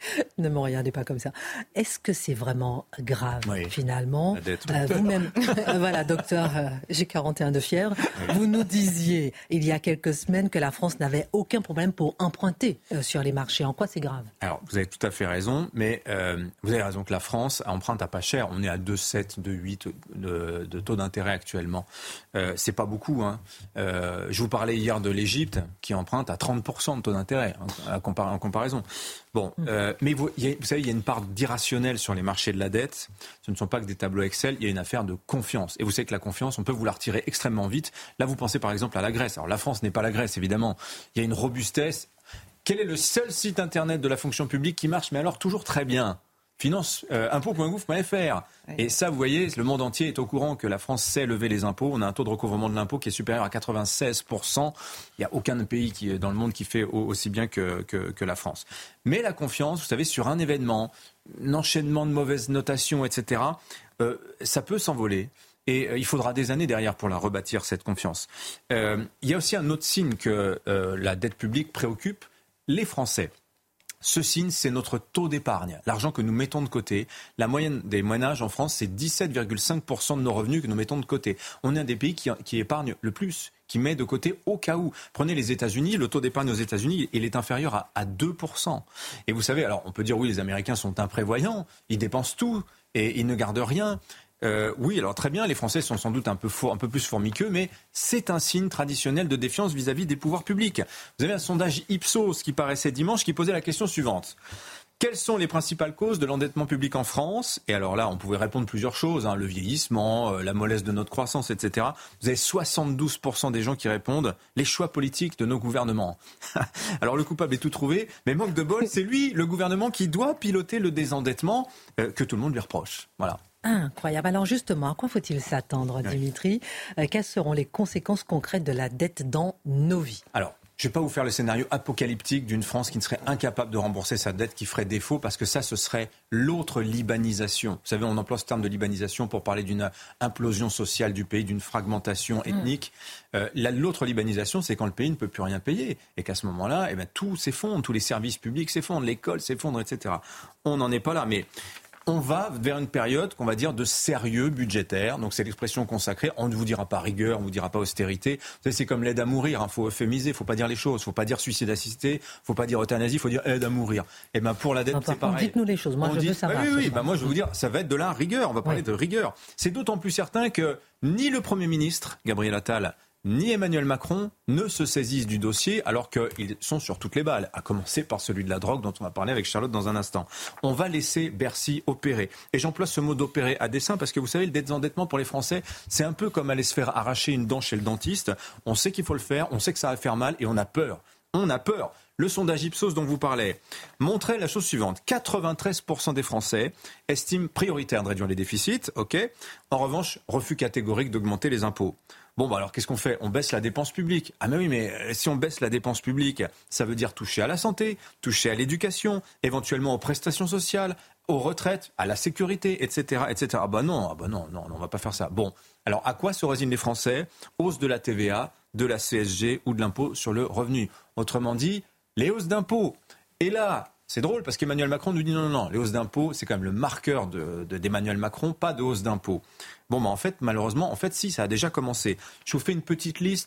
S3: ne me regardez pas comme ça. Est-ce que c'est vraiment grave, oui. finalement euh, Vous-même, voilà, docteur, euh, j'ai quarante et un de fièvre. Oui. Vous nous disiez, il y a quelques semaines, que la France n'avait aucun problème pour emprunter euh, sur les marchés. En quoi c'est grave ?
S6: Alors, vous avez tout à fait raison, mais euh, vous avez raison que la France emprunte à pas cher. On est à deux virgule sept, deux virgule huit de, de taux d'intérêt actuellement. Euh, c'est pas beaucoup. Hein. Euh, je vous parlais hier de l'Égypte qui emprunte à trente pour cent de taux d'intérêt hein, à compar- en comparaison. Bon, euh, mais vous, y a, vous savez, il y a une part d'irrationnel sur les marchés de la dette. Ce ne sont pas que des tableaux Excel. Il y a une affaire de confiance. Et vous savez que la confiance, on peut vous la retirer extrêmement vite. Là, vous pensez par exemple à la Grèce. Alors la France n'est pas la Grèce, évidemment. Il y a une robustesse. Quel est le seul site internet de la fonction publique qui marche, mais alors toujours très bien ? Finance, euh, impôts point gouv point f r. Oui. Et ça, vous voyez, le monde entier est au courant que la France sait lever les impôts. On a un taux de recouvrement de l'impôt qui est supérieur à quatre-vingt-seize pour cent. Il n'y a aucun pays qui, dans le monde qui fait aussi bien que, que, que la France. Mais la confiance, vous savez, sur un événement, un enchaînement de mauvaises notations, et cetera, euh, ça peut s'envoler. Et euh, il faudra des années derrière pour la rebâtir, cette confiance. Euh, il y a aussi un autre signe que euh, la dette publique préoccupe les Français. Ce signe, c'est notre taux d'épargne, l'argent que nous mettons de côté. La moyenne des ménages en France, c'est dix-sept virgule cinq pour cent de nos revenus que nous mettons de côté. On est un des pays qui, qui épargne le plus, qui met de côté au cas où. Prenez les États-Unis, le taux d'épargne aux États-Unis, il est inférieur à, à deux pour cent. Et vous savez, alors on peut dire oui, les Américains sont imprévoyants, ils dépensent tout et ils ne gardent rien. Euh, oui, alors très bien, les Français sont sans doute un peu, four, un peu plus formiceux, mais c'est un signe traditionnel de défiance vis-à-vis des pouvoirs publics. Vous avez un sondage Ipsos qui paraissait dimanche qui posait la question suivante. Quelles sont les principales causes de l'endettement public en France ? Et alors là, on pouvait répondre plusieurs choses, hein, le vieillissement, euh, la mollesse de notre croissance, et cetera. Vous avez soixante-douze pour cent des gens qui répondent les choix politiques de nos gouvernements. Alors le coupable est tout trouvé, mais manque de bol, c'est lui, le gouvernement, qui doit piloter le désendettement euh, que tout le monde lui reproche. Voilà.
S3: Incroyable. Alors justement, à quoi faut-il s'attendre, Dimitri ? euh, Quelles seront les conséquences concrètes de la dette dans nos vies ?
S6: Alors, je ne vais pas vous faire le scénario apocalyptique d'une France qui ne serait incapable de rembourser sa dette, qui ferait défaut, parce que ça, ce serait l'autre libanisation. Vous savez, on emploie ce terme de libanisation pour parler d'une implosion sociale du pays, d'une fragmentation ethnique. Mmh. Euh, l'autre libanisation, c'est quand le pays ne peut plus rien payer. Et qu'à ce moment-là, eh ben, tout s'effondre, tous les services publics s'effondrent, l'école s'effondre, et cetera. On n'en est pas là, mais... On va vers une période qu'on va dire de sérieux budgétaire. Donc c'est l'expression consacrée. On ne vous dira pas rigueur, on ne vous dira pas austérité. Vous savez, c'est comme l'aide à mourir. Il hein. faut euphémiser, il ne faut pas dire les choses. Il ne faut pas dire suicide assisté, il ne faut pas dire euthanasie, il faut dire aide à mourir. Et ben pour la dette, enfin, c'est pareil.
S3: Dites-nous les choses. Moi,
S6: on
S3: je
S6: dit...
S3: veux savoir.
S6: Oui, oui, oui. Ben, moi, je vais vous dire, ça va être de la rigueur. On va parler oui. de rigueur. C'est d'autant plus certain que ni le Premier ministre, Gabriel Attal, ni Emmanuel Macron ne se saisissent du dossier alors qu'ils sont sur toutes les balles, à commencer par celui de la drogue dont on va parler avec Charlotte dans un instant. On va laisser Bercy opérer. Et j'emploie ce mot d'opérer à dessein parce que vous savez, le désendettement pour les Français, c'est un peu comme aller se faire arracher une dent chez le dentiste. On sait qu'il faut le faire, on sait que ça va faire mal et on a peur. On a peur. Le sondage Ipsos dont vous parlez montrait la chose suivante. quatre-vingt-treize pour cent des Français estiment prioritaire de réduire les déficits. Ok. En revanche, refus catégorique d'augmenter les impôts. Bon, bah alors qu'est-ce qu'on fait ? On baisse la dépense publique. Ah mais oui, mais si on baisse la dépense publique, ça veut dire toucher à la santé, toucher à l'éducation, éventuellement aux prestations sociales, aux retraites, à la sécurité, et cetera, et cetera. Ah bah non, ah bah non, non, on va pas faire ça. Bon, alors à quoi se résignent les Français ? Hausse de la T V A, de la C S G ou de l'impôt sur le revenu. Autrement dit, les hausses d'impôts. Et là, c'est drôle parce qu'Emmanuel Macron nous dit non, non, non, les hausses d'impôts, c'est quand même le marqueur de, de, d'Emmanuel Macron, pas de hausse d'impôts. Bon, bah en fait, malheureusement, en fait, si, ça a déjà commencé. Je vous fais une petite liste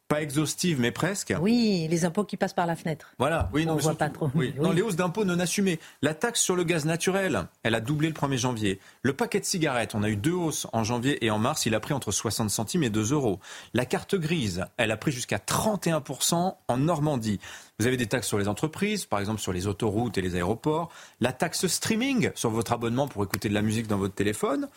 S6: Pas exhaustive, mais presque.
S3: Oui, les impôts qui passent par la fenêtre.
S6: Voilà, oui, non,
S3: on
S6: mais
S3: voit
S6: surtout,
S3: pas trop.
S6: Oui.
S3: Oui.
S6: Non, les hausses d'impôts non assumées. La taxe sur le gaz naturel, elle a doublé le premier janvier. Le paquet de cigarettes, on a eu deux hausses en janvier et en mars, il a pris entre soixante centimes et deux euros. La carte grise, elle a pris jusqu'à trente et un pour cent en Normandie. Vous avez des taxes sur les entreprises, par exemple sur les autoroutes et les aéroports. La taxe streaming sur votre abonnement pour écouter de la musique dans votre téléphone.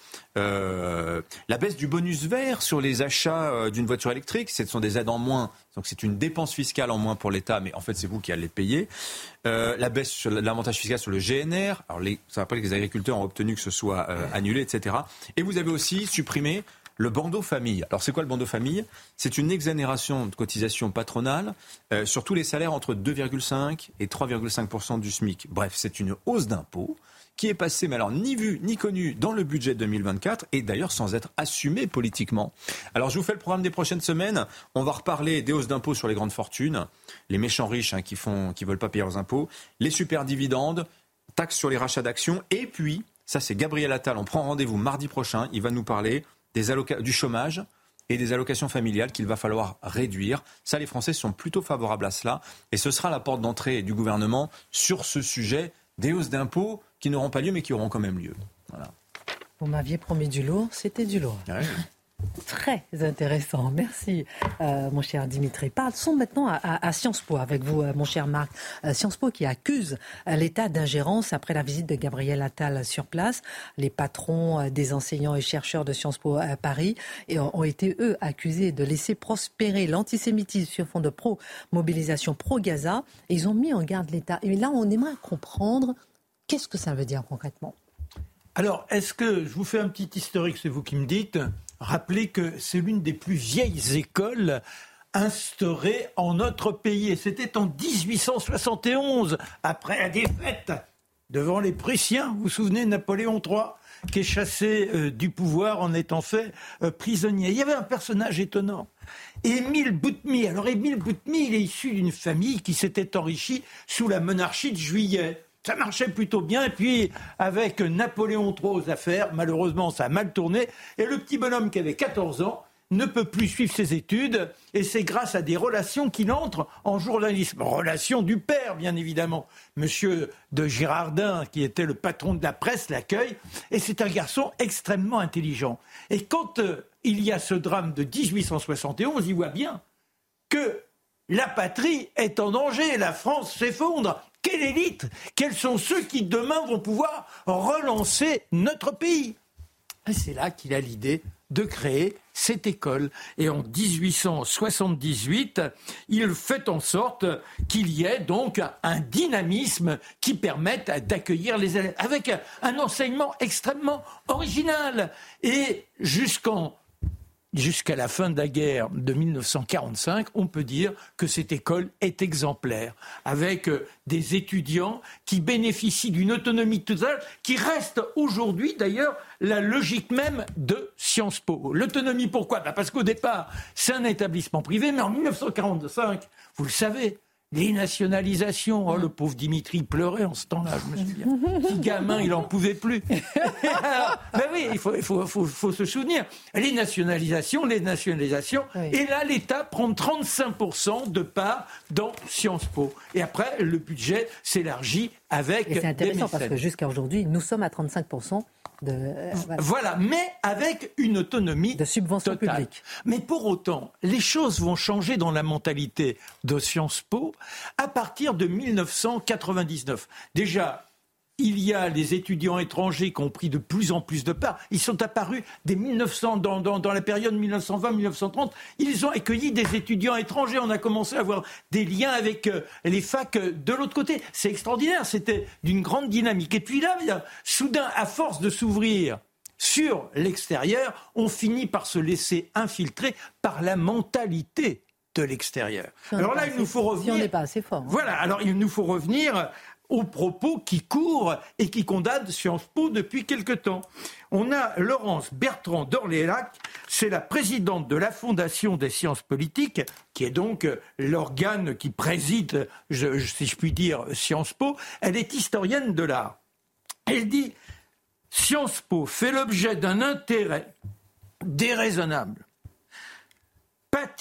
S6: Euh, la baisse du bonus vert sur les achats d'une voiture électrique. Ce sont des aides en moins. Donc c'est une dépense fiscale en moins pour l'État, mais en fait c'est vous qui allez les payer. Euh, la baisse sur l'avantage fiscal sur le G N R. Alors les, ça rappelle que les agriculteurs ont obtenu que ce soit euh, annulé, et cetera. Et vous avez aussi supprimé le bandeau famille. Alors c'est quoi le bandeau famille ? C'est une exonération de cotisation patronale euh, sur tous les salaires entre deux virgule cinq et trois virgule cinq pour cent du SMIC. Bref, c'est une hausse d'impôt qui est passée, mais alors ni vue ni connue dans le budget deux mille vingt-quatre et d'ailleurs sans être assumée politiquement. Alors je vous fais le programme des prochaines semaines. On va reparler des hausses d'impôts sur les grandes fortunes, les méchants riches hein, qui font, qui veulent pas payer leurs impôts, les super dividendes, taxes sur les rachats d'actions et puis, ça c'est Gabriel Attal, on prend rendez-vous mardi prochain, il va nous parler Des alloca- du chômage et des allocations familiales qu'il va falloir réduire. Ça, les Français sont plutôt favorables à cela. Et ce sera la porte d'entrée du gouvernement sur ce sujet des hausses d'impôts qui n'auront pas lieu, mais qui auront quand même lieu. Voilà.
S3: Vous m'aviez promis du lourd, c'était du lourd.
S6: Ouais.
S3: Très intéressant. Merci, euh, mon cher Dimitri. Passons maintenant à, à, à Sciences Po avec vous, euh, mon cher Marc. Euh, Sciences Po qui accuse euh, l'État d'ingérence après la visite de Gabriel Attal sur place. Les patrons euh, des enseignants et chercheurs de Sciences Po à Paris et ont, ont été, eux, accusés de laisser prospérer l'antisémitisme sur fond de pro-mobilisation pro-Gaza. Et ils ont mis en garde l'État. Et là, on aimerait comprendre qu'est-ce que ça veut dire concrètement.
S5: Alors, est-ce que, je vous fais un petit historique, c'est vous qui me dites, rappelez que c'est l'une des plus vieilles écoles instaurées en notre pays. Et c'était en dix-huit cent soixante et onze, après la défaite devant les Prussiens. Vous vous souvenez, Napoléon trois, qui est chassé euh, du pouvoir en étant fait euh, prisonnier. Il y avait un personnage étonnant. Émile Boutmy. Alors, Émile Boutmy, il est issu d'une famille qui s'était enrichie sous la monarchie de Juillet. Ça marchait plutôt bien, et puis avec Napoléon trois aux affaires, malheureusement ça a mal tourné, et le petit bonhomme qui avait quatorze ans ne peut plus suivre ses études, et c'est grâce à des relations qu'il entre en journalisme. Relations du père, bien évidemment. Monsieur de Girardin, qui était le patron de la presse, l'accueille, et c'est un garçon extrêmement intelligent. Et quand euh, il y a ce drame de dix-huit cent soixante et onze, il voit bien que la patrie est en danger, la France s'effondre. Quelle élite ? Quels sont ceux qui demain vont pouvoir relancer notre pays ? Et c'est là qu'il a l'idée de créer cette école. Et en dix-huit cent soixante-dix-huit, il fait en sorte qu'il y ait donc un dynamisme qui permette d'accueillir les élèves avec un enseignement extrêmement original. Et jusqu'en Jusqu'à la fin de la guerre de mille neuf cent quarante-cinq, on peut dire que cette école est exemplaire, avec des étudiants qui bénéficient d'une autonomie totale, qui reste aujourd'hui d'ailleurs la logique même de Sciences Po. L'autonomie, pourquoi ? Ben parce qu'au départ, c'est un établissement privé, mais en mille neuf cent quarante-cinq, vous le savez, les nationalisations. Oh, le pauvre Dimitri pleurait en ce temps-là, je me souviens. Petit gamin, il n'en pouvait plus. Alors, ben oui, il faut, il faut, faut, faut se souvenir. Les nationalisations, les nationalisations. Oui. Et là, l'État prend trente-cinq pour cent de part dans Sciences Po. Et après, le budget s'élargit avec des mécènes.
S3: C'est intéressant parce que jusqu'à aujourd'hui, nous sommes à trente-cinq pour cent. De, euh,
S5: voilà. voilà, mais avec une autonomie
S3: de subvention
S5: totale.
S3: Publique.
S5: Mais pour autant, les choses vont changer dans la mentalité de Sciences Po à partir de mille neuf cent quatre-vingt-dix-neuf. Déjà, il y a les étudiants étrangers qui ont pris de plus en plus de part. Ils sont apparus dès mille neuf cents, dans, dans, dans la période mille neuf cent vingt mille neuf cent trente. Ils ont accueilli des étudiants étrangers. On a commencé à avoir des liens avec euh, les facs euh, de l'autre côté. C'est extraordinaire. C'était d'une grande dynamique. Et puis là, il y a, soudain, à force de s'ouvrir sur l'extérieur, on finit par se laisser infiltrer par la mentalité de l'extérieur.
S3: Si
S5: alors là, il nous faut revenir...
S3: Si on n'est pas assez fort. Hein.
S5: Voilà. Alors, il nous faut revenir aux propos qui courent et qui condamnent Sciences Po depuis quelque temps. On a Laurence Bertrand d'Orléac, c'est la présidente de la Fondation des sciences politiques, qui est donc l'organe qui préside, je, si je puis dire, Sciences Po. Elle est historienne de l'art. Elle dit « Sciences Po fait l'objet d'un intérêt déraisonnable, pâtit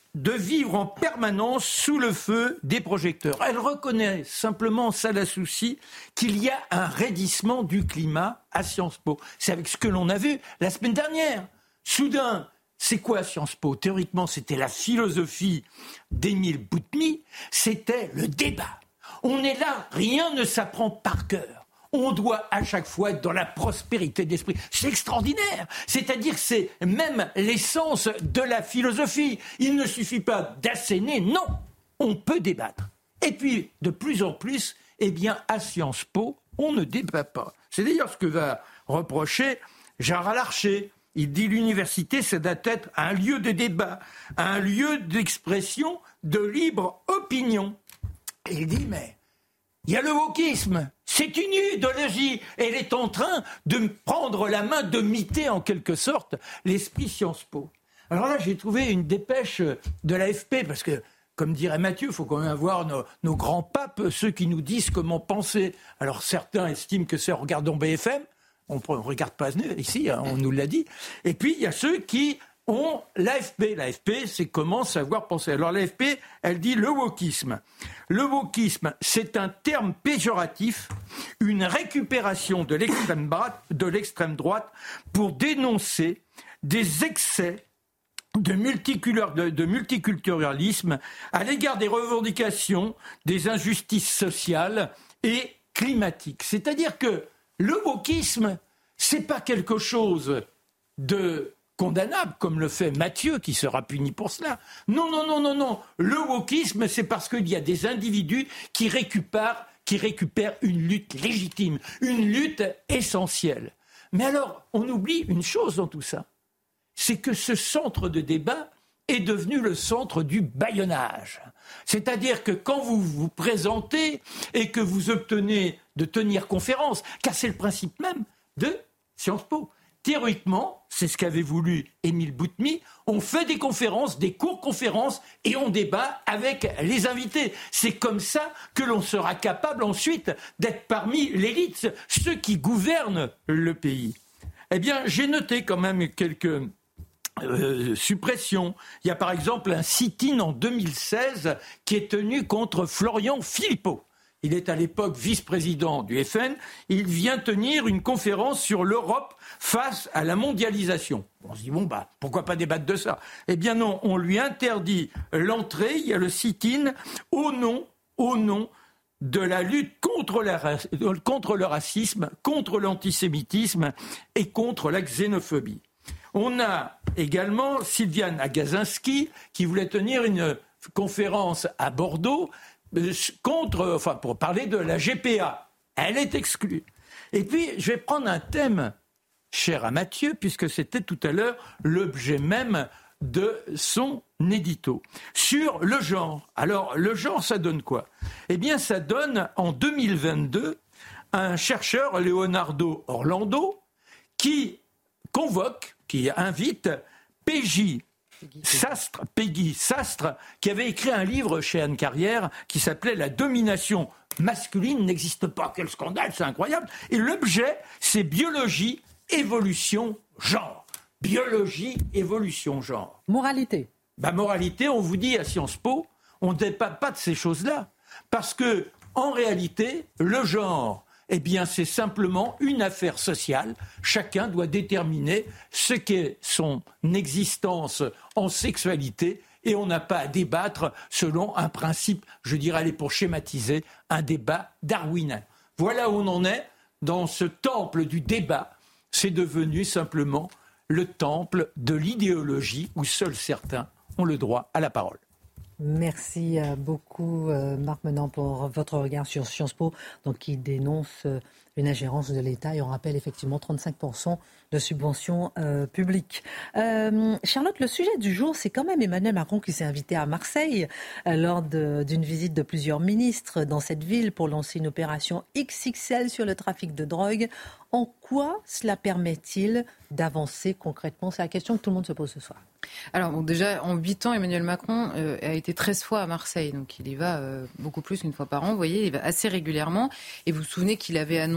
S5: de vivre en permanence sous le feu des projecteurs. Elle reconnaît simplement, ça la soucie, qu'il y a un raidissement du climat à Sciences Po. C'est avec ce que l'on a vu la semaine dernière. Soudain, c'est quoi Sciences Po ? Théoriquement, c'était la philosophie d'Émile Boutmy, c'était le débat. On est là, rien ne s'apprend par cœur. On doit à chaque fois être dans la prospérité d'esprit. C'est extraordinaire. C'est-à-dire que c'est même l'essence de la philosophie. Il ne suffit pas d'asséner, non. On peut débattre. Et puis, de plus en plus, eh bien, à Sciences Po, on ne débat pas. C'est d'ailleurs ce que va reprocher Gérard Larcher. Il dit l'université, ça doit être un lieu de débat, un lieu d'expression de libre opinion. Et il dit, mais il y a le wokisme. C'est une idéologie. Elle est en train de prendre la main, de miter en quelque sorte l'esprit Sciences Po. Alors là, j'ai trouvé une dépêche de l'A F P, parce que, comme dirait Mathieu, il faut quand même avoir nos, nos grands papes, ceux qui nous disent comment penser. Alors certains estiment que c'est en regardant B F M, on ne regarde pas ici, hein, on nous l'a dit. Et puis, il y a ceux qui ont l'A F P. L'A F P, c'est comment savoir penser. Alors l'A F P, elle dit le wokisme. Le wokisme, c'est un terme péjoratif, une récupération de l'extrême droite, de l'extrême droite pour dénoncer des excès de, de, de multiculturalisme à l'égard des revendications, des injustices sociales et climatiques. C'est-à-dire que le wokisme, c'est pas quelque chose de condamnable, comme le fait Mathieu, qui sera puni pour cela. Non, non, non, non, non. Le wokisme, c'est parce qu'il y a des individus qui récupèrent, qui récupèrent une lutte légitime, une lutte essentielle. Mais alors, on oublie une chose dans tout ça, c'est que ce centre de débat est devenu le centre du bâillonnage. C'est-à-dire que quand vous vous présentez et que vous obtenez de tenir conférence, car c'est le principe même de Sciences Po. Théoriquement, c'est ce qu'avait voulu Émile Boutmy, on fait des conférences, des courts-conférences, et on débat avec les invités. C'est comme ça que l'on sera capable ensuite d'être parmi l'élite, ceux qui gouvernent le pays. Eh bien, j'ai noté quand même quelques euh, suppressions. Il y a par exemple un sit-in en deux mille seize qui est tenu contre Florian Philippot. Il est à l'époque vice-président du F N. Il vient tenir une conférence sur l'Europe face à la mondialisation. On se dit, bon, bah, pourquoi pas débattre de ça ? Eh bien non, on lui interdit l'entrée. Il y a le sit-in au nom, au nom de la lutte contre, la, contre le racisme, contre l'antisémitisme et contre la xénophobie. On a également Sylviane Agacinski qui voulait tenir une conférence à Bordeaux contre, enfin, pour parler de la G P A. Elle est exclue. Et puis, je vais prendre un thème cher à Mathieu, puisque c'était tout à l'heure l'objet même de son édito. Sur le genre. Alors, le genre, ça donne quoi ? Eh bien, ça donne, en deux mille vingt-deux, un chercheur, Leonardo Orlando, qui convoque, qui invite P J Sastre, Peggy Sastre, qui avait écrit un livre chez Anne Carrière qui s'appelait « La domination masculine n'existe pas ». Quel scandale, c'est incroyable. Et l'objet, c'est biologie, évolution, genre. Biologie, évolution, genre.
S3: Moralité.
S5: Bah, moralité, on vous dit à Sciences Po, on ne débat pas de ces choses-là. Parce que, en réalité, le genre, eh bien, c'est simplement une affaire sociale. Chacun doit déterminer ce qu'est son existence en sexualité et on n'a pas à débattre selon un principe, je dirais, allez, pour schématiser, un débat darwinien. Voilà où on en est dans ce temple du débat. C'est devenu simplement le temple de l'idéologie où seuls certains ont le droit à la parole.
S3: Merci beaucoup, Marc Menant, pour votre regard sur Sciences Po, donc qui dénonce une ingérence de l'État. Et on rappelle effectivement trente-cinq pour cent de subventions euh, publiques. Euh, Charlotte, le sujet du jour, c'est quand même Emmanuel Macron qui s'est invité à Marseille euh, lors de, d'une visite de plusieurs ministres dans cette ville pour lancer une opération X X L sur le trafic de drogue. En quoi cela permet-il d'avancer concrètement ? C'est la question que tout le monde se pose ce soir.
S9: Alors bon, déjà, en huit ans, Emmanuel Macron euh, a été treize fois à Marseille, donc il y va euh, beaucoup plus qu'une fois par an. Vous voyez, il va assez régulièrement. Et vous vous souvenez qu'il avait annoncé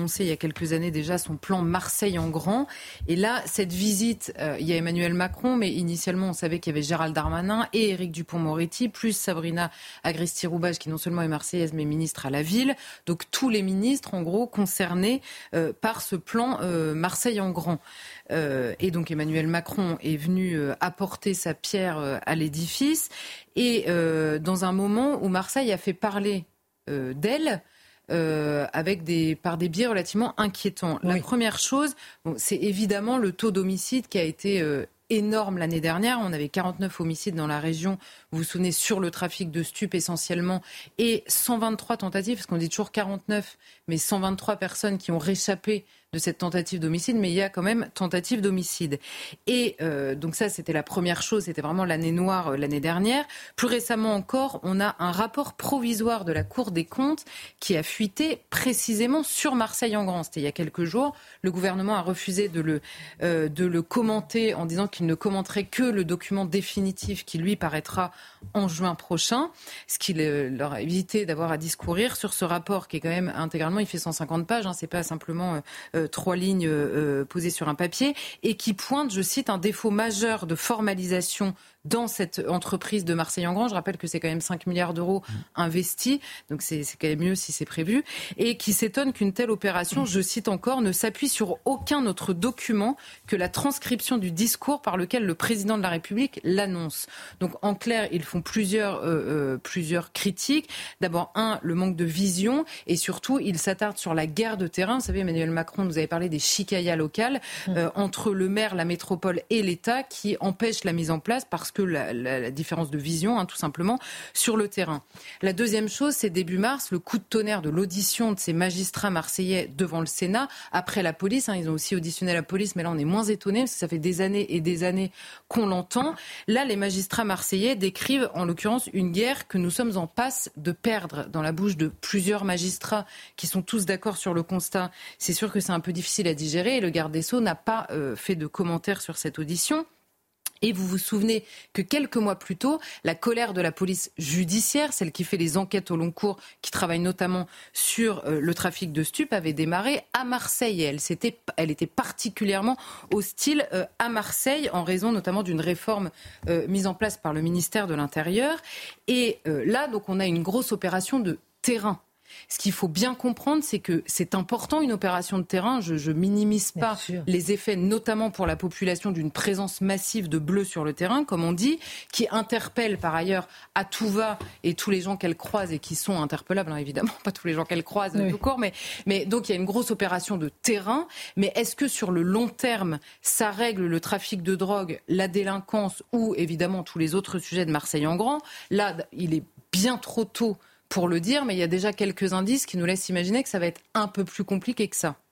S9: annoncé il y a quelques années déjà son plan Marseille en grand. Et là, cette visite, euh, il y a Emmanuel Macron, mais initialement, on savait qu'il y avait Gérald Darmanin et Éric Dupond-Moretti, plus Sabrina Agresti-Roubache, qui non seulement est marseillaise, mais ministre à la ville. Donc tous les ministres, en gros, concernés euh, par ce plan euh, Marseille en grand. Euh, et donc Emmanuel Macron est venu euh, apporter sa pierre euh, à l'édifice. Et euh, dans un moment où Marseille a fait parler euh, d'elle, Euh, avec des, par des biais relativement inquiétants. La oui. première chose, bon, c'est évidemment le taux d'homicide qui a été euh, énorme l'année dernière. On avait quarante-neuf homicides dans la région, vous vous souvenez, sur le trafic de stupes essentiellement, et cent vingt-trois tentatives, parce qu'on dit toujours quarante-neuf, mais cent vingt-trois personnes qui ont réchappé de cette tentative d'homicide, mais il y a quand même tentative d'homicide. Et euh, donc ça, c'était la première chose, c'était vraiment l'année noire euh, l'année dernière. Plus récemment encore, on a un rapport provisoire de la Cour des comptes qui a fuité précisément sur Marseille en grand. C'était il y a quelques jours. Le gouvernement a refusé de le, euh, de le commenter en disant qu'il ne commenterait que le document définitif qui, lui, paraîtra en juin prochain, ce qui euh, leur a évité d'avoir à discourir sur ce rapport qui est quand même intégralement, il fait cent cinquante pages, hein, c'est pas simplement... Euh, trois lignes euh, posées sur un papier, et qui pointe, je cite, un défaut majeur de formalisation dans cette entreprise de Marseille en grand. Je rappelle que c'est quand même cinq milliards d'euros investis, donc c'est, c'est quand même mieux si c'est prévu, et qui s'étonne qu'une telle opération, je cite encore, ne s'appuie sur aucun autre document que la transcription du discours par lequel le président de la République l'annonce. Donc en clair, ils font plusieurs, euh, euh, plusieurs critiques. D'abord, un, le manque de vision, et surtout, ils s'attardent sur la guerre de terrain. Vous savez, Emmanuel Macron nous avait parlé des chicayas locales euh, entre le maire, la métropole et l'État, qui empêchent la mise en place parce que la, la, la différence de vision, hein, tout simplement, sur le terrain. La deuxième chose, c'est début mars, le coup de tonnerre de l'audition de ces magistrats marseillais devant le Sénat, après la police. Hein, ils ont aussi auditionné la police, mais là, on est moins étonnés, parce que ça fait des années et des années qu'on l'entend. Là, les magistrats marseillais décrivent, en l'occurrence, une guerre que nous sommes en passe de perdre, dans la bouche de plusieurs magistrats qui sont tous d'accord sur le constat. C'est sûr que c'est un peu difficile à digérer, et le garde des Sceaux n'a pas euh, fait de commentaires sur cette audition. Et vous vous souvenez que quelques mois plus tôt, la colère de la police judiciaire, celle qui fait les enquêtes au long cours, qui travaille notamment sur euh, le trafic de stupes, avait démarré à Marseille. Et elle, s'était, elle était particulièrement hostile euh, à Marseille, en raison notamment d'une réforme euh, mise en place par le ministère de l'Intérieur. Et euh, là, donc, on a une grosse opération de terrain. Ce qu'il faut bien comprendre, c'est que c'est important, une opération de terrain. Je ne minimise pas les effets, notamment pour la population, d'une présence massive de bleus sur le terrain, comme on dit, qui interpelle par ailleurs à tout va, et tous les gens qu'elle croise et qui sont interpellables, hein, évidemment, pas tous les gens qu'elle croise oui. tout court, mais, mais donc il y a une grosse opération de terrain. Mais est-ce que sur le long terme, ça règle le trafic de drogue, la délinquance ou évidemment tous les autres sujets de Marseille en grand? Là, il est bien trop tôt pour le dire, mais il y a déjà quelques indices qui nous laissent imaginer que ça va être un peu plus compliqué que ça.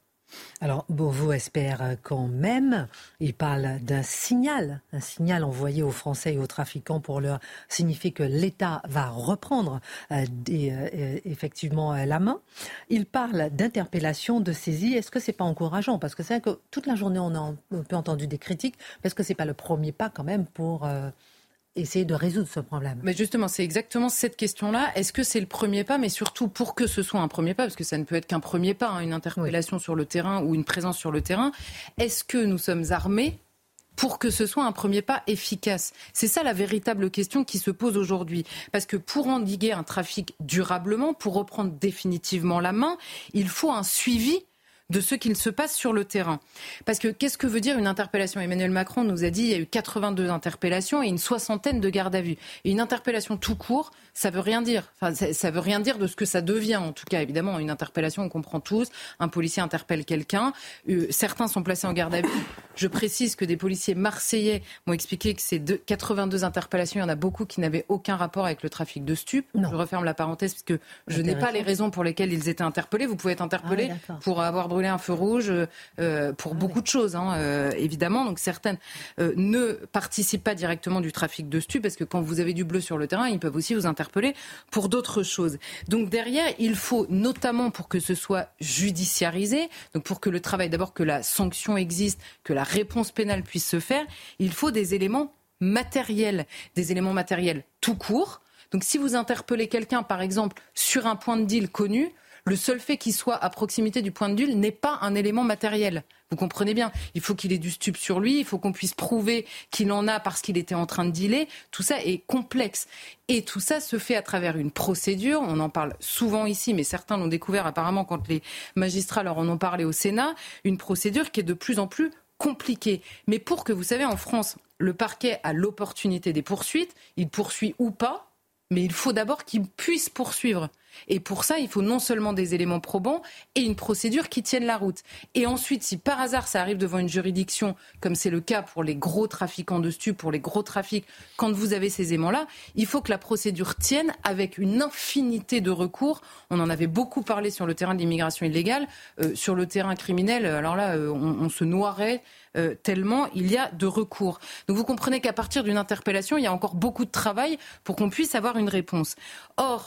S3: Alors, Beauvau espère quand même, il parle d'un signal, un signal envoyé aux Français et aux trafiquants pour leur signifier que l'État va reprendre euh, des, euh, effectivement euh, la main. Il parle d'interpellation, de saisie. Est-ce que c'est pas encourageant? Parce que c'est vrai que toute la journée on a un peu entendu des critiques. Est-ce que c'est pas le premier pas quand même pour... Euh, essayer de résoudre ce problème.
S9: Mais justement, c'est exactement cette question-là. Est-ce que c'est le premier pas? Mais surtout, pour que ce soit un premier pas, parce que ça ne peut être qu'un premier pas, hein, une interpellation oui. sur le terrain ou une présence sur le terrain, est-ce que nous sommes armés pour que ce soit un premier pas efficace? C'est ça la véritable question qui se pose aujourd'hui. Parce que pour endiguer un trafic durablement, pour reprendre définitivement la main, il faut un suivi de ce qu'il se passe sur le terrain. Parce que qu'est-ce que veut dire une interpellation? Emmanuel Macron nous a dit qu'il y a eu quatre-vingt-deux interpellations et une soixantaine de gardes à vue. Et une interpellation tout court, ça veut rien dire. Enfin, ça, ça veut rien dire de ce que ça devient. En tout cas, évidemment, une interpellation, on comprend tous. Un policier interpelle quelqu'un. Euh, certains sont placés en garde à vue. Je précise que des policiers marseillais m'ont expliqué que ces deux, quatre-vingt-deux interpellations, il y en a beaucoup qui n'avaient aucun rapport avec le trafic de stupes. Non. Je referme la parenthèse parce que je n'ai pas les raisons pour lesquelles ils étaient interpellés. Vous pouvez être interpellé ah oui, pour avoir brûlé un feu rouge, euh, pour ah beaucoup oui. de choses, hein, euh, évidemment. Donc certaines euh, ne participent pas directement du trafic de stupes, parce que quand vous avez du bleu sur le terrain, ils peuvent aussi vous interpeller pour d'autres choses. Donc derrière, il faut notamment, pour que ce soit judiciarisé, donc pour que le travail, d'abord que la sanction existe, que la réponse pénale puisse se faire, il faut des éléments matériels, des éléments matériels tout court. Donc si vous interpellez quelqu'un, par exemple, sur un point de deal connu, Le seul fait qu'il soit à proximité du point de deal n'est pas un élément matériel. Vous comprenez bien, il faut qu'il ait du stup sur lui, il faut qu'on puisse prouver qu'il en a parce qu'il était en train de dealer. Tout ça est complexe. Et tout ça se fait à travers une procédure. On en parle souvent ici, mais certains l'ont découvert apparemment quand les magistrats leur en ont parlé au Sénat. Une procédure qui est de plus en plus compliquée. Mais pour que, vous savez, en France, le parquet a l'opportunité des poursuites, il poursuit ou pas, mais il faut d'abord qu'il puisse poursuivre. Et pour ça, il faut non seulement des éléments probants et une procédure qui tienne la route. Et ensuite, si par hasard ça arrive devant une juridiction, comme c'est le cas pour les gros trafiquants de stupes, pour les gros trafics, quand vous avez ces éléments-là, il faut que la procédure tienne avec une infinité de recours. On en avait beaucoup parlé sur le terrain de l'immigration illégale. Euh, sur le terrain criminel, alors là, euh, on, on se noierait euh, tellement il y a de recours. Donc vous comprenez qu'à partir d'une interpellation, il y a encore beaucoup de travail pour qu'on puisse avoir une réponse. Or,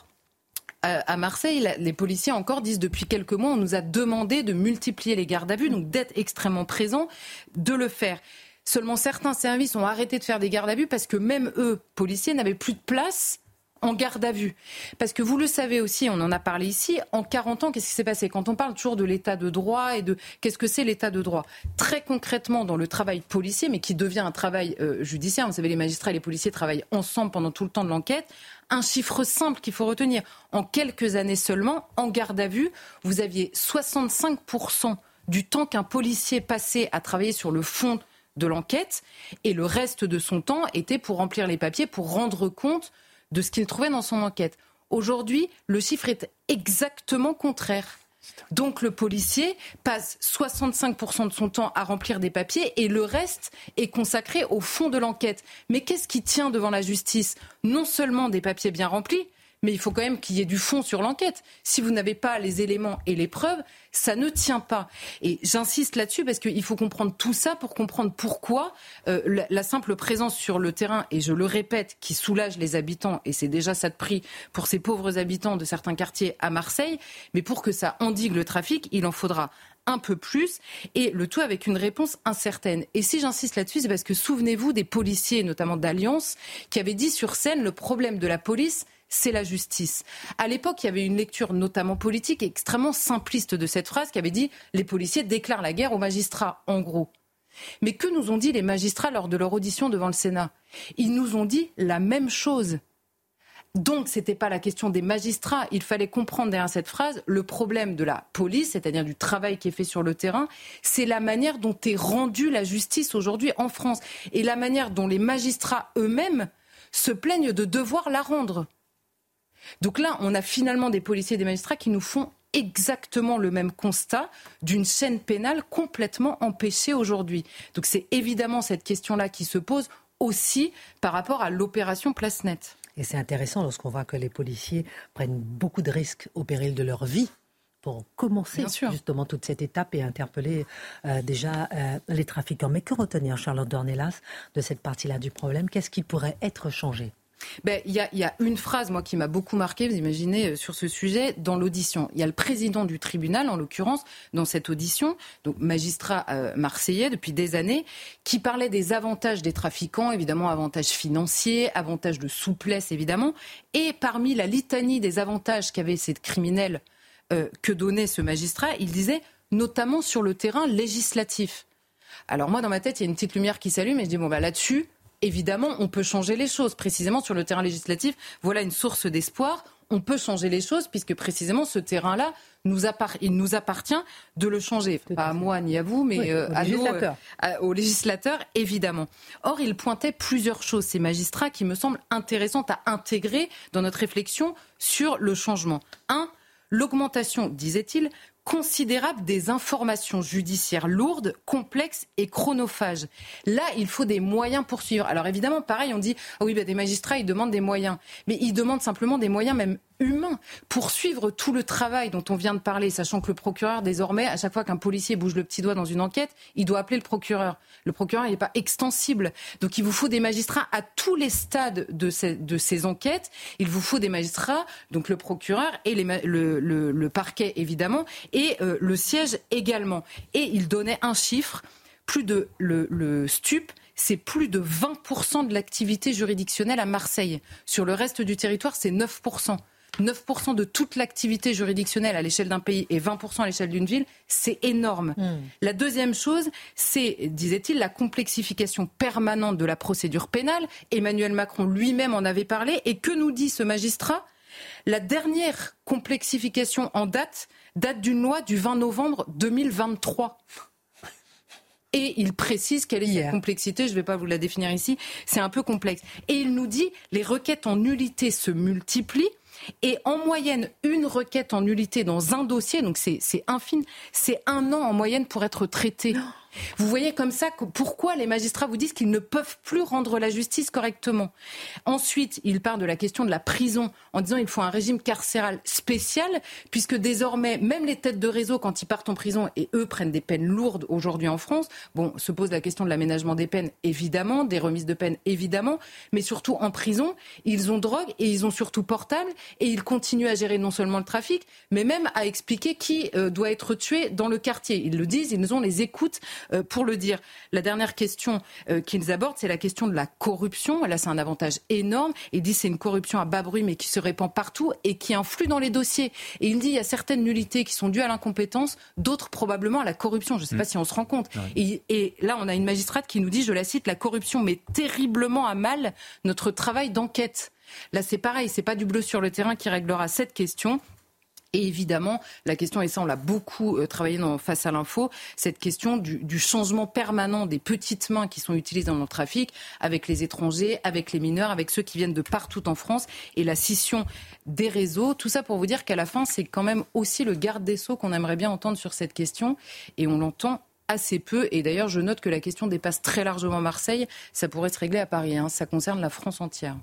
S9: à Marseille, les policiers encore disent depuis quelques mois, on nous a demandé de multiplier les gardes à vue, donc d'être extrêmement présents, de le faire. Seulement certains services ont arrêté de faire des gardes à vue parce que même eux, policiers, n'avaient plus de place en garde à vue. Parce que vous le savez aussi, on en a parlé ici, en quarante ans, qu'est-ce qui s'est passé ? Quand on parle toujours de l'état de droit et de qu'est-ce que c'est l'état de droit ? Très concrètement, dans le travail policier, mais qui devient un travail euh, judiciaire, vous savez, les magistrats et les policiers travaillent ensemble pendant tout le temps de l'enquête. Un chiffre simple qu'il faut retenir. En quelques années seulement, en garde à vue, vous aviez soixante-cinq pour cent du temps qu'un policier passait à travailler sur le fond de l'enquête et le reste de son temps était pour remplir les papiers, pour rendre compte de ce qu'il trouvait dans son enquête. Aujourd'hui, le chiffre est exactement contraire. Donc le policier passe soixante-cinq pour cent de son temps à remplir des papiers et le reste est consacré au fond de l'enquête. Mais qu'est-ce qui tient devant la justice ? Non seulement des papiers bien remplis, mais il faut quand même qu'il y ait du fond sur l'enquête. Si vous n'avez pas les éléments et les preuves, ça ne tient pas. Et j'insiste là-dessus parce qu'il faut comprendre tout ça pour comprendre pourquoi euh, la, la simple présence sur le terrain, et je le répète, qui soulage les habitants, et c'est déjà ça de prix pour ces pauvres habitants de certains quartiers à Marseille, mais pour que ça endigue le trafic, il en faudra un peu plus, et le tout avec une réponse incertaine. Et si j'insiste là-dessus, c'est parce que souvenez-vous des policiers, notamment d'Alliance, qui avaient dit sur scène le problème de la police, c'est la justice. À l'époque, il y avait une lecture notamment politique extrêmement simpliste de cette phrase qui avait dit « les policiers déclarent la guerre aux magistrats », en gros. Mais que nous ont dit les magistrats lors de leur audition devant le Sénat ? Ils nous ont dit la même chose. Donc, ce n'était pas la question des magistrats. Il fallait comprendre derrière cette phrase le problème de la police, c'est-à-dire du travail qui est fait sur le terrain. C'est la manière dont est rendue la justice aujourd'hui en France et la manière dont les magistrats eux-mêmes se plaignent de devoir la rendre. Donc là, on a finalement des policiers et des magistrats qui nous font exactement le même constat d'une chaîne pénale complètement empêchée aujourd'hui. Donc c'est évidemment cette question-là qui se pose aussi par rapport à l'opération Place Nette.
S3: Et c'est intéressant lorsqu'on voit que les policiers prennent beaucoup de risques au péril de leur vie pour commencer justement toute cette étape et interpeller euh, déjà euh, les trafiquants. Mais que retenir, Charlotte Dornelas, de cette partie-là du problème ? Qu'est-ce qui pourrait être changé ?
S9: Ben, il y a, y a une phrase, moi, qui m'a beaucoup marquée, vous imaginez, sur ce sujet, dans l'audition. Il y a le président du tribunal, en l'occurrence, dans cette audition, donc magistrat euh, marseillais depuis des années, qui parlait des avantages des trafiquants, évidemment, avantages financiers, avantages de souplesse, évidemment. Et parmi la litanie des avantages qu'avaient ces criminels, euh, que donnait ce magistrat, il disait, notamment sur le terrain législatif. Alors moi, dans ma tête, il y a une petite lumière qui s'allume et je dis, bon, bah là-dessus, évidemment, on peut changer les choses. Précisément sur le terrain législatif, voilà une source d'espoir. On peut changer les choses puisque précisément ce terrain-là, nous appart- il nous appartient de le changer. Pas à moi ni à vous, mais oui, euh, aux, à législateurs. Nous, euh, à, aux législateurs, évidemment. Or, il pointait plusieurs choses, ces magistrats, qui me semblent intéressantes à intégrer dans notre réflexion sur le changement. Un, l'augmentation, disait-il, considérable des informations judiciaires lourdes, complexes et chronophages. Là, il faut des moyens pour suivre. Alors évidemment, pareil, on dit ah oui, bah, des magistrats, ils demandent des moyens. Mais ils demandent simplement des moyens même humains pour suivre tout le travail dont on vient de parler, sachant que le procureur, désormais, à chaque fois qu'un policier bouge le petit doigt dans une enquête, il doit appeler le procureur. Le procureur, il n'est pas extensible. Donc il vous faut des magistrats à tous les stades de ces, de ces enquêtes. Il vous faut des magistrats, donc le procureur et les, le, le, le parquet, évidemment, et euh, le siège également. Et il donnait un chiffre, plus de le, le stup, c'est plus de vingt pour cent de l'activité juridictionnelle à Marseille. Sur le reste du territoire, c'est neuf pour cent. neuf pour cent de toute l'activité juridictionnelle à l'échelle d'un pays et vingt pour cent à l'échelle d'une ville, c'est énorme. Mmh. La deuxième chose, c'est, disait-il, la complexification permanente de la procédure pénale. Emmanuel Macron lui-même en avait parlé. Et que nous dit ce magistrat ? La dernière complexification en date date d'une loi du vingt novembre deux mille vingt-trois. Et il précise quelle est cette complexité, je ne vais pas vous la définir ici, c'est un peu complexe. Et il nous dit les requêtes en nullité se multiplient et en moyenne, une requête en nullité dans un dossier, donc c'est, c'est infime, c'est un an en moyenne pour être traité. Vous voyez comme ça que pourquoi les magistrats vous disent qu'ils ne peuvent plus rendre la justice correctement. Ensuite, il parle de la question de la prison en disant qu'il faut un régime carcéral spécial puisque désormais, même les têtes de réseau, quand ils partent en prison et eux prennent des peines lourdes aujourd'hui en France, bon, se pose la question de l'aménagement des peines évidemment, des remises de peines évidemment, mais surtout en prison, ils ont drogue et ils ont surtout portable et ils continuent à gérer non seulement le trafic, mais même à expliquer qui euh, doit être tué dans le quartier. Ils le disent, ils ont les écoutes Euh, pour le dire. La dernière question euh, qu'ils abordent, c'est la question de la corruption. Là, c'est un avantage énorme. Il dit que c'est une corruption à bas bruit, mais qui se répand partout et qui influe dans les dossiers. Et il dit qu'il y a certaines nullités qui sont dues à l'incompétence, d'autres probablement à la corruption. Je ne sais mmh. pas si on se rend compte. Ouais. Et, et là, on a une magistrate qui nous dit, je la cite, la corruption met terriblement à mal notre travail d'enquête. Là, c'est pareil, c'est pas du bleu sur le terrain qui réglera cette question. Et évidemment, la question, et ça on l'a beaucoup euh, travaillé dans Face à l'info, cette question du, du changement permanent des petites mains qui sont utilisées dans le trafic, avec les étrangers, avec les mineurs, avec ceux qui viennent de partout en France, et la scission des réseaux. Tout ça pour vous dire qu'à la fin, c'est quand même aussi le garde des Sceaux qu'on aimerait bien entendre sur cette question, et on l'entend assez peu. Et d'ailleurs, je note que la question dépasse très largement Marseille. Ça pourrait se régler à Paris, hein. Ça concerne la France entière.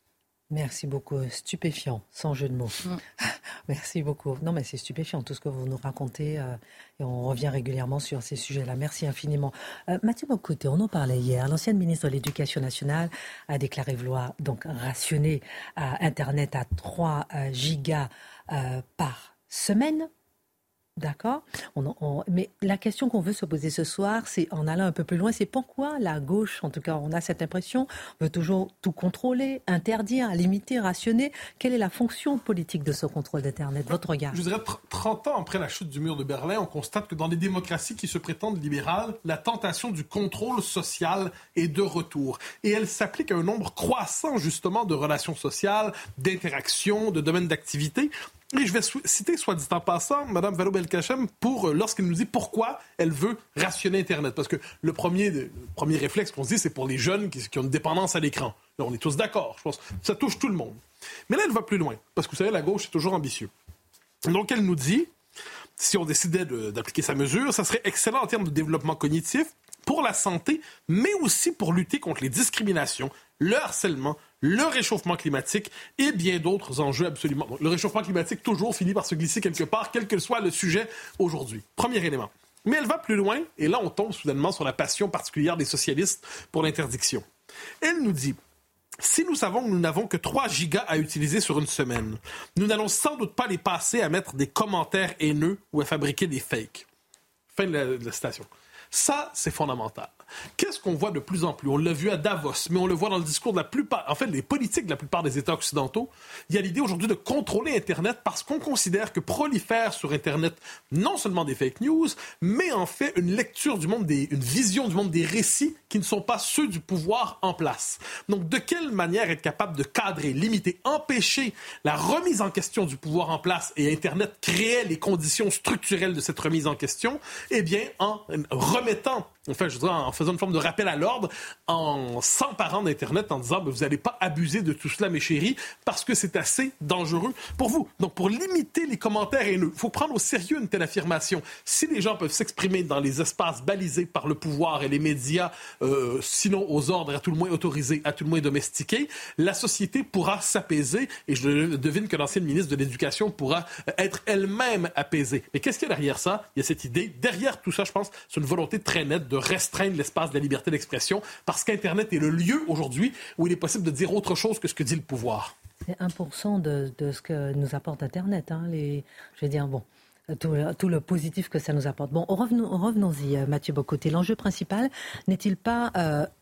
S3: Merci beaucoup. Stupéfiant, sans jeu de mots. Mm. Merci beaucoup. Non, mais c'est stupéfiant tout ce que vous nous racontez euh, et on revient régulièrement sur ces sujets-là. Merci infiniment. Euh, Mathieu Bocoté, on en parlait hier. L'ancienne ministre de l'Éducation nationale a déclaré vouloir donc rationner euh, Internet à trois euh, gigas euh, par semaine. D'accord. On, on, mais la question qu'on veut se poser ce soir, c'est en allant un peu plus loin, c'est pourquoi la gauche, en tout cas on a cette impression, veut toujours tout contrôler, interdire, limiter, rationner. Quelle est la fonction politique de ce contrôle d'Internet? Votre regard?
S8: Je dirais trente ans après la chute du mur de Berlin, on constate que dans les démocraties qui se prétendent libérales, la tentation du contrôle social est de retour. Et elle s'applique à un nombre croissant justement de relations sociales, d'interactions, de domaines d'activité. Et je vais citer, soit dit en passant, Mme Vallaud-Belkacem, pour, euh, lorsqu'elle nous dit pourquoi elle veut rationner Internet. Parce que le premier, le premier réflexe qu'on se dit, c'est pour les jeunes qui, qui ont une dépendance à l'écran. Là, on est tous d'accord, je pense. Ça touche tout le monde. Mais là, elle va plus loin. Parce que vous savez, la gauche est toujours ambitieuse. Donc, elle nous dit, si on décidait de, d'appliquer sa mesure, ça serait excellent en termes de développement cognitif, pour la santé, mais aussi pour lutter contre les discriminations, le harcèlement, le réchauffement climatique et bien d'autres enjeux absolument. Donc, le réchauffement climatique toujours finit par se glisser quelque part, quel que soit le sujet aujourd'hui. Premier élément. Mais elle va plus loin, et là on tombe soudainement sur la passion particulière des socialistes pour l'interdiction. Elle nous dit, si nous savons que nous n'avons que trois gigas à utiliser sur une semaine, nous n'allons sans doute pas les passer à mettre des commentaires haineux ou à fabriquer des fakes. Fin de la, de la citation. Ça, c'est fondamental. Qu'est-ce qu'on voit de plus en plus? On l'a vu à Davos, mais on le voit dans le discours de la plupart, en fait, les politiques de la plupart des États occidentaux. Il y a l'idée aujourd'hui de contrôler Internet parce qu'on considère que prolifèrent sur Internet non seulement des fake news, mais en fait une lecture du monde, des, une vision du monde des récits qui ne sont pas ceux du pouvoir en place. Donc, de quelle manière être capable de cadrer, limiter, empêcher la remise en question du pouvoir en place, et Internet créait les conditions structurelles de cette remise en question? Eh bien, en remettant, enfin, je dirais, en faisant une forme de rappel à l'ordre, en s'emparant d'Internet, en disant ben, vous n'allez pas abuser de tout cela, mes chéris, parce que c'est assez dangereux pour vous. Donc, pour limiter les commentaires haineux, il faut prendre au sérieux une telle affirmation. Si les gens peuvent s'exprimer dans les espaces balisés par le pouvoir et les médias, euh, sinon aux ordres, à tout le moins autorisés, à tout le moins domestiqués, la société pourra s'apaiser, et je devine que l'ancienne ministre de l'Éducation pourra être elle-même apaisée. Mais qu'est-ce qu'il y a derrière ça? Il y a cette idée, derrière tout ça, je pense, c'est une volonté très nette de restreindre l'espace de la liberté d'expression, parce qu'Internet est le lieu aujourd'hui où il est possible de dire autre chose que ce que dit le pouvoir.
S3: C'est un pour cent de, de ce que nous apporte Internet. Hein, les, je veux dire, bon, tout, tout le positif que ça nous apporte. Bon, revenons, revenons-y, Mathieu Bocoté. L'enjeu principal n'est-il pas euh,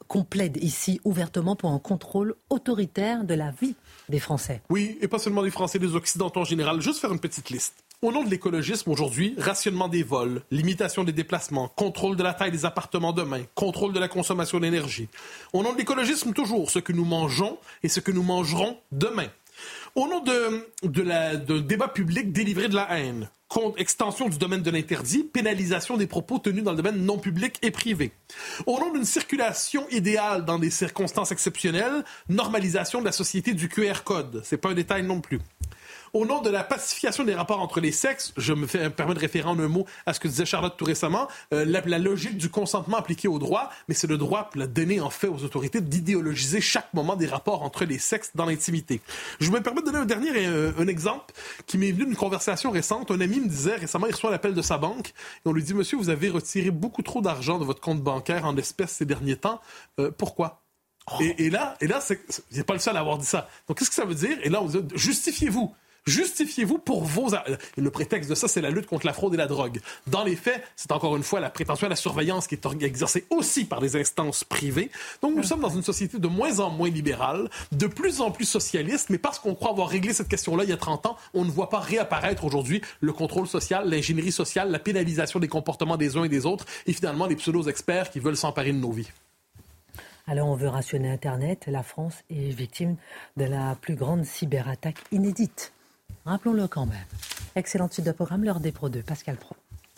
S3: qu'on plaide ici ouvertement pour un contrôle autoritaire de la vie des Français.
S8: Oui, et pas seulement des Français, des Occidentaux en général. Juste faire une petite liste. Au nom de l'écologisme aujourd'hui, rationnement des vols, limitation des déplacements, contrôle de la taille des appartements demain, contrôle de la consommation d'énergie. Au nom de l'écologisme toujours, ce que nous mangeons et ce que nous mangerons demain. Au nom de, de la, d'un débat public délivré de la haine, contre extension du domaine de l'interdit, pénalisation des propos tenus dans le domaine non public et privé. Au nom d'une circulation idéale dans des circonstances exceptionnelles, normalisation de la société du Q R code. C'est pas un détail non plus. Au nom de la pacification des rapports entre les sexes, je me fais, permets de référer en un mot à ce que disait Charlotte tout récemment, euh, la, la logique du consentement appliqué au droit, mais c'est le droit la donner en fait aux autorités d'idéologiser chaque moment des rapports entre les sexes dans l'intimité. Je me permets de donner un dernier euh, un exemple qui m'est venu d'une conversation récente. Un ami me disait récemment, il reçoit l'appel de sa banque et on lui dit « Monsieur, vous avez retiré beaucoup trop d'argent de votre compte bancaire en espèces ces derniers temps. Euh, pourquoi ?» et, et là, et là c'est, il n'est pas le seul à avoir dit ça. Donc qu'est-ce que ça veut dire? Et là, on dit « Justifiez-vous ». Justifiez-vous pour vos... Et le prétexte de ça, c'est la lutte contre la fraude et la drogue. Dans les faits, c'est encore une fois la prétention à la surveillance qui est exercée aussi par des instances privées. Donc nous sommes dans une société de moins en moins libérale, de plus en plus socialiste, mais parce qu'on croit avoir réglé cette question-là il y a trente ans, on ne voit pas réapparaître aujourd'hui le contrôle social, l'ingénierie sociale, la pénalisation des comportements des uns et des autres, et finalement les pseudo-experts qui veulent s'emparer de nos vies.
S3: Alors on veut rationner Internet. La France est victime de la plus grande cyberattaque inédite. Rappelons-le quand même. Excellente suite de programme, l'heure des Pro deux, Pascal Praud.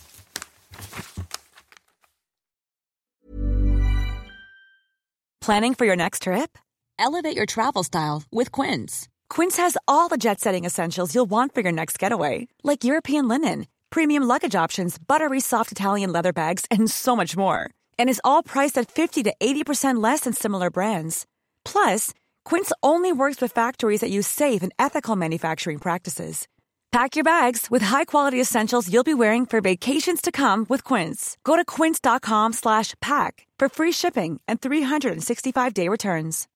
S10: Planning for your next trip? Elevate your travel style with Quince. Quince has all the jet-setting essentials you'll want for your next getaway, like European linen, premium luggage options, buttery soft Italian leather bags, and so much more. And is all priced at fifty to eighty percent less than similar brands. Plus, Quince only works with factories that use safe and ethical manufacturing practices. Pack your bags with high-quality essentials you'll be wearing for vacations to come with Quince. Go to quince.com slash pack for free shipping and three sixty-five day returns.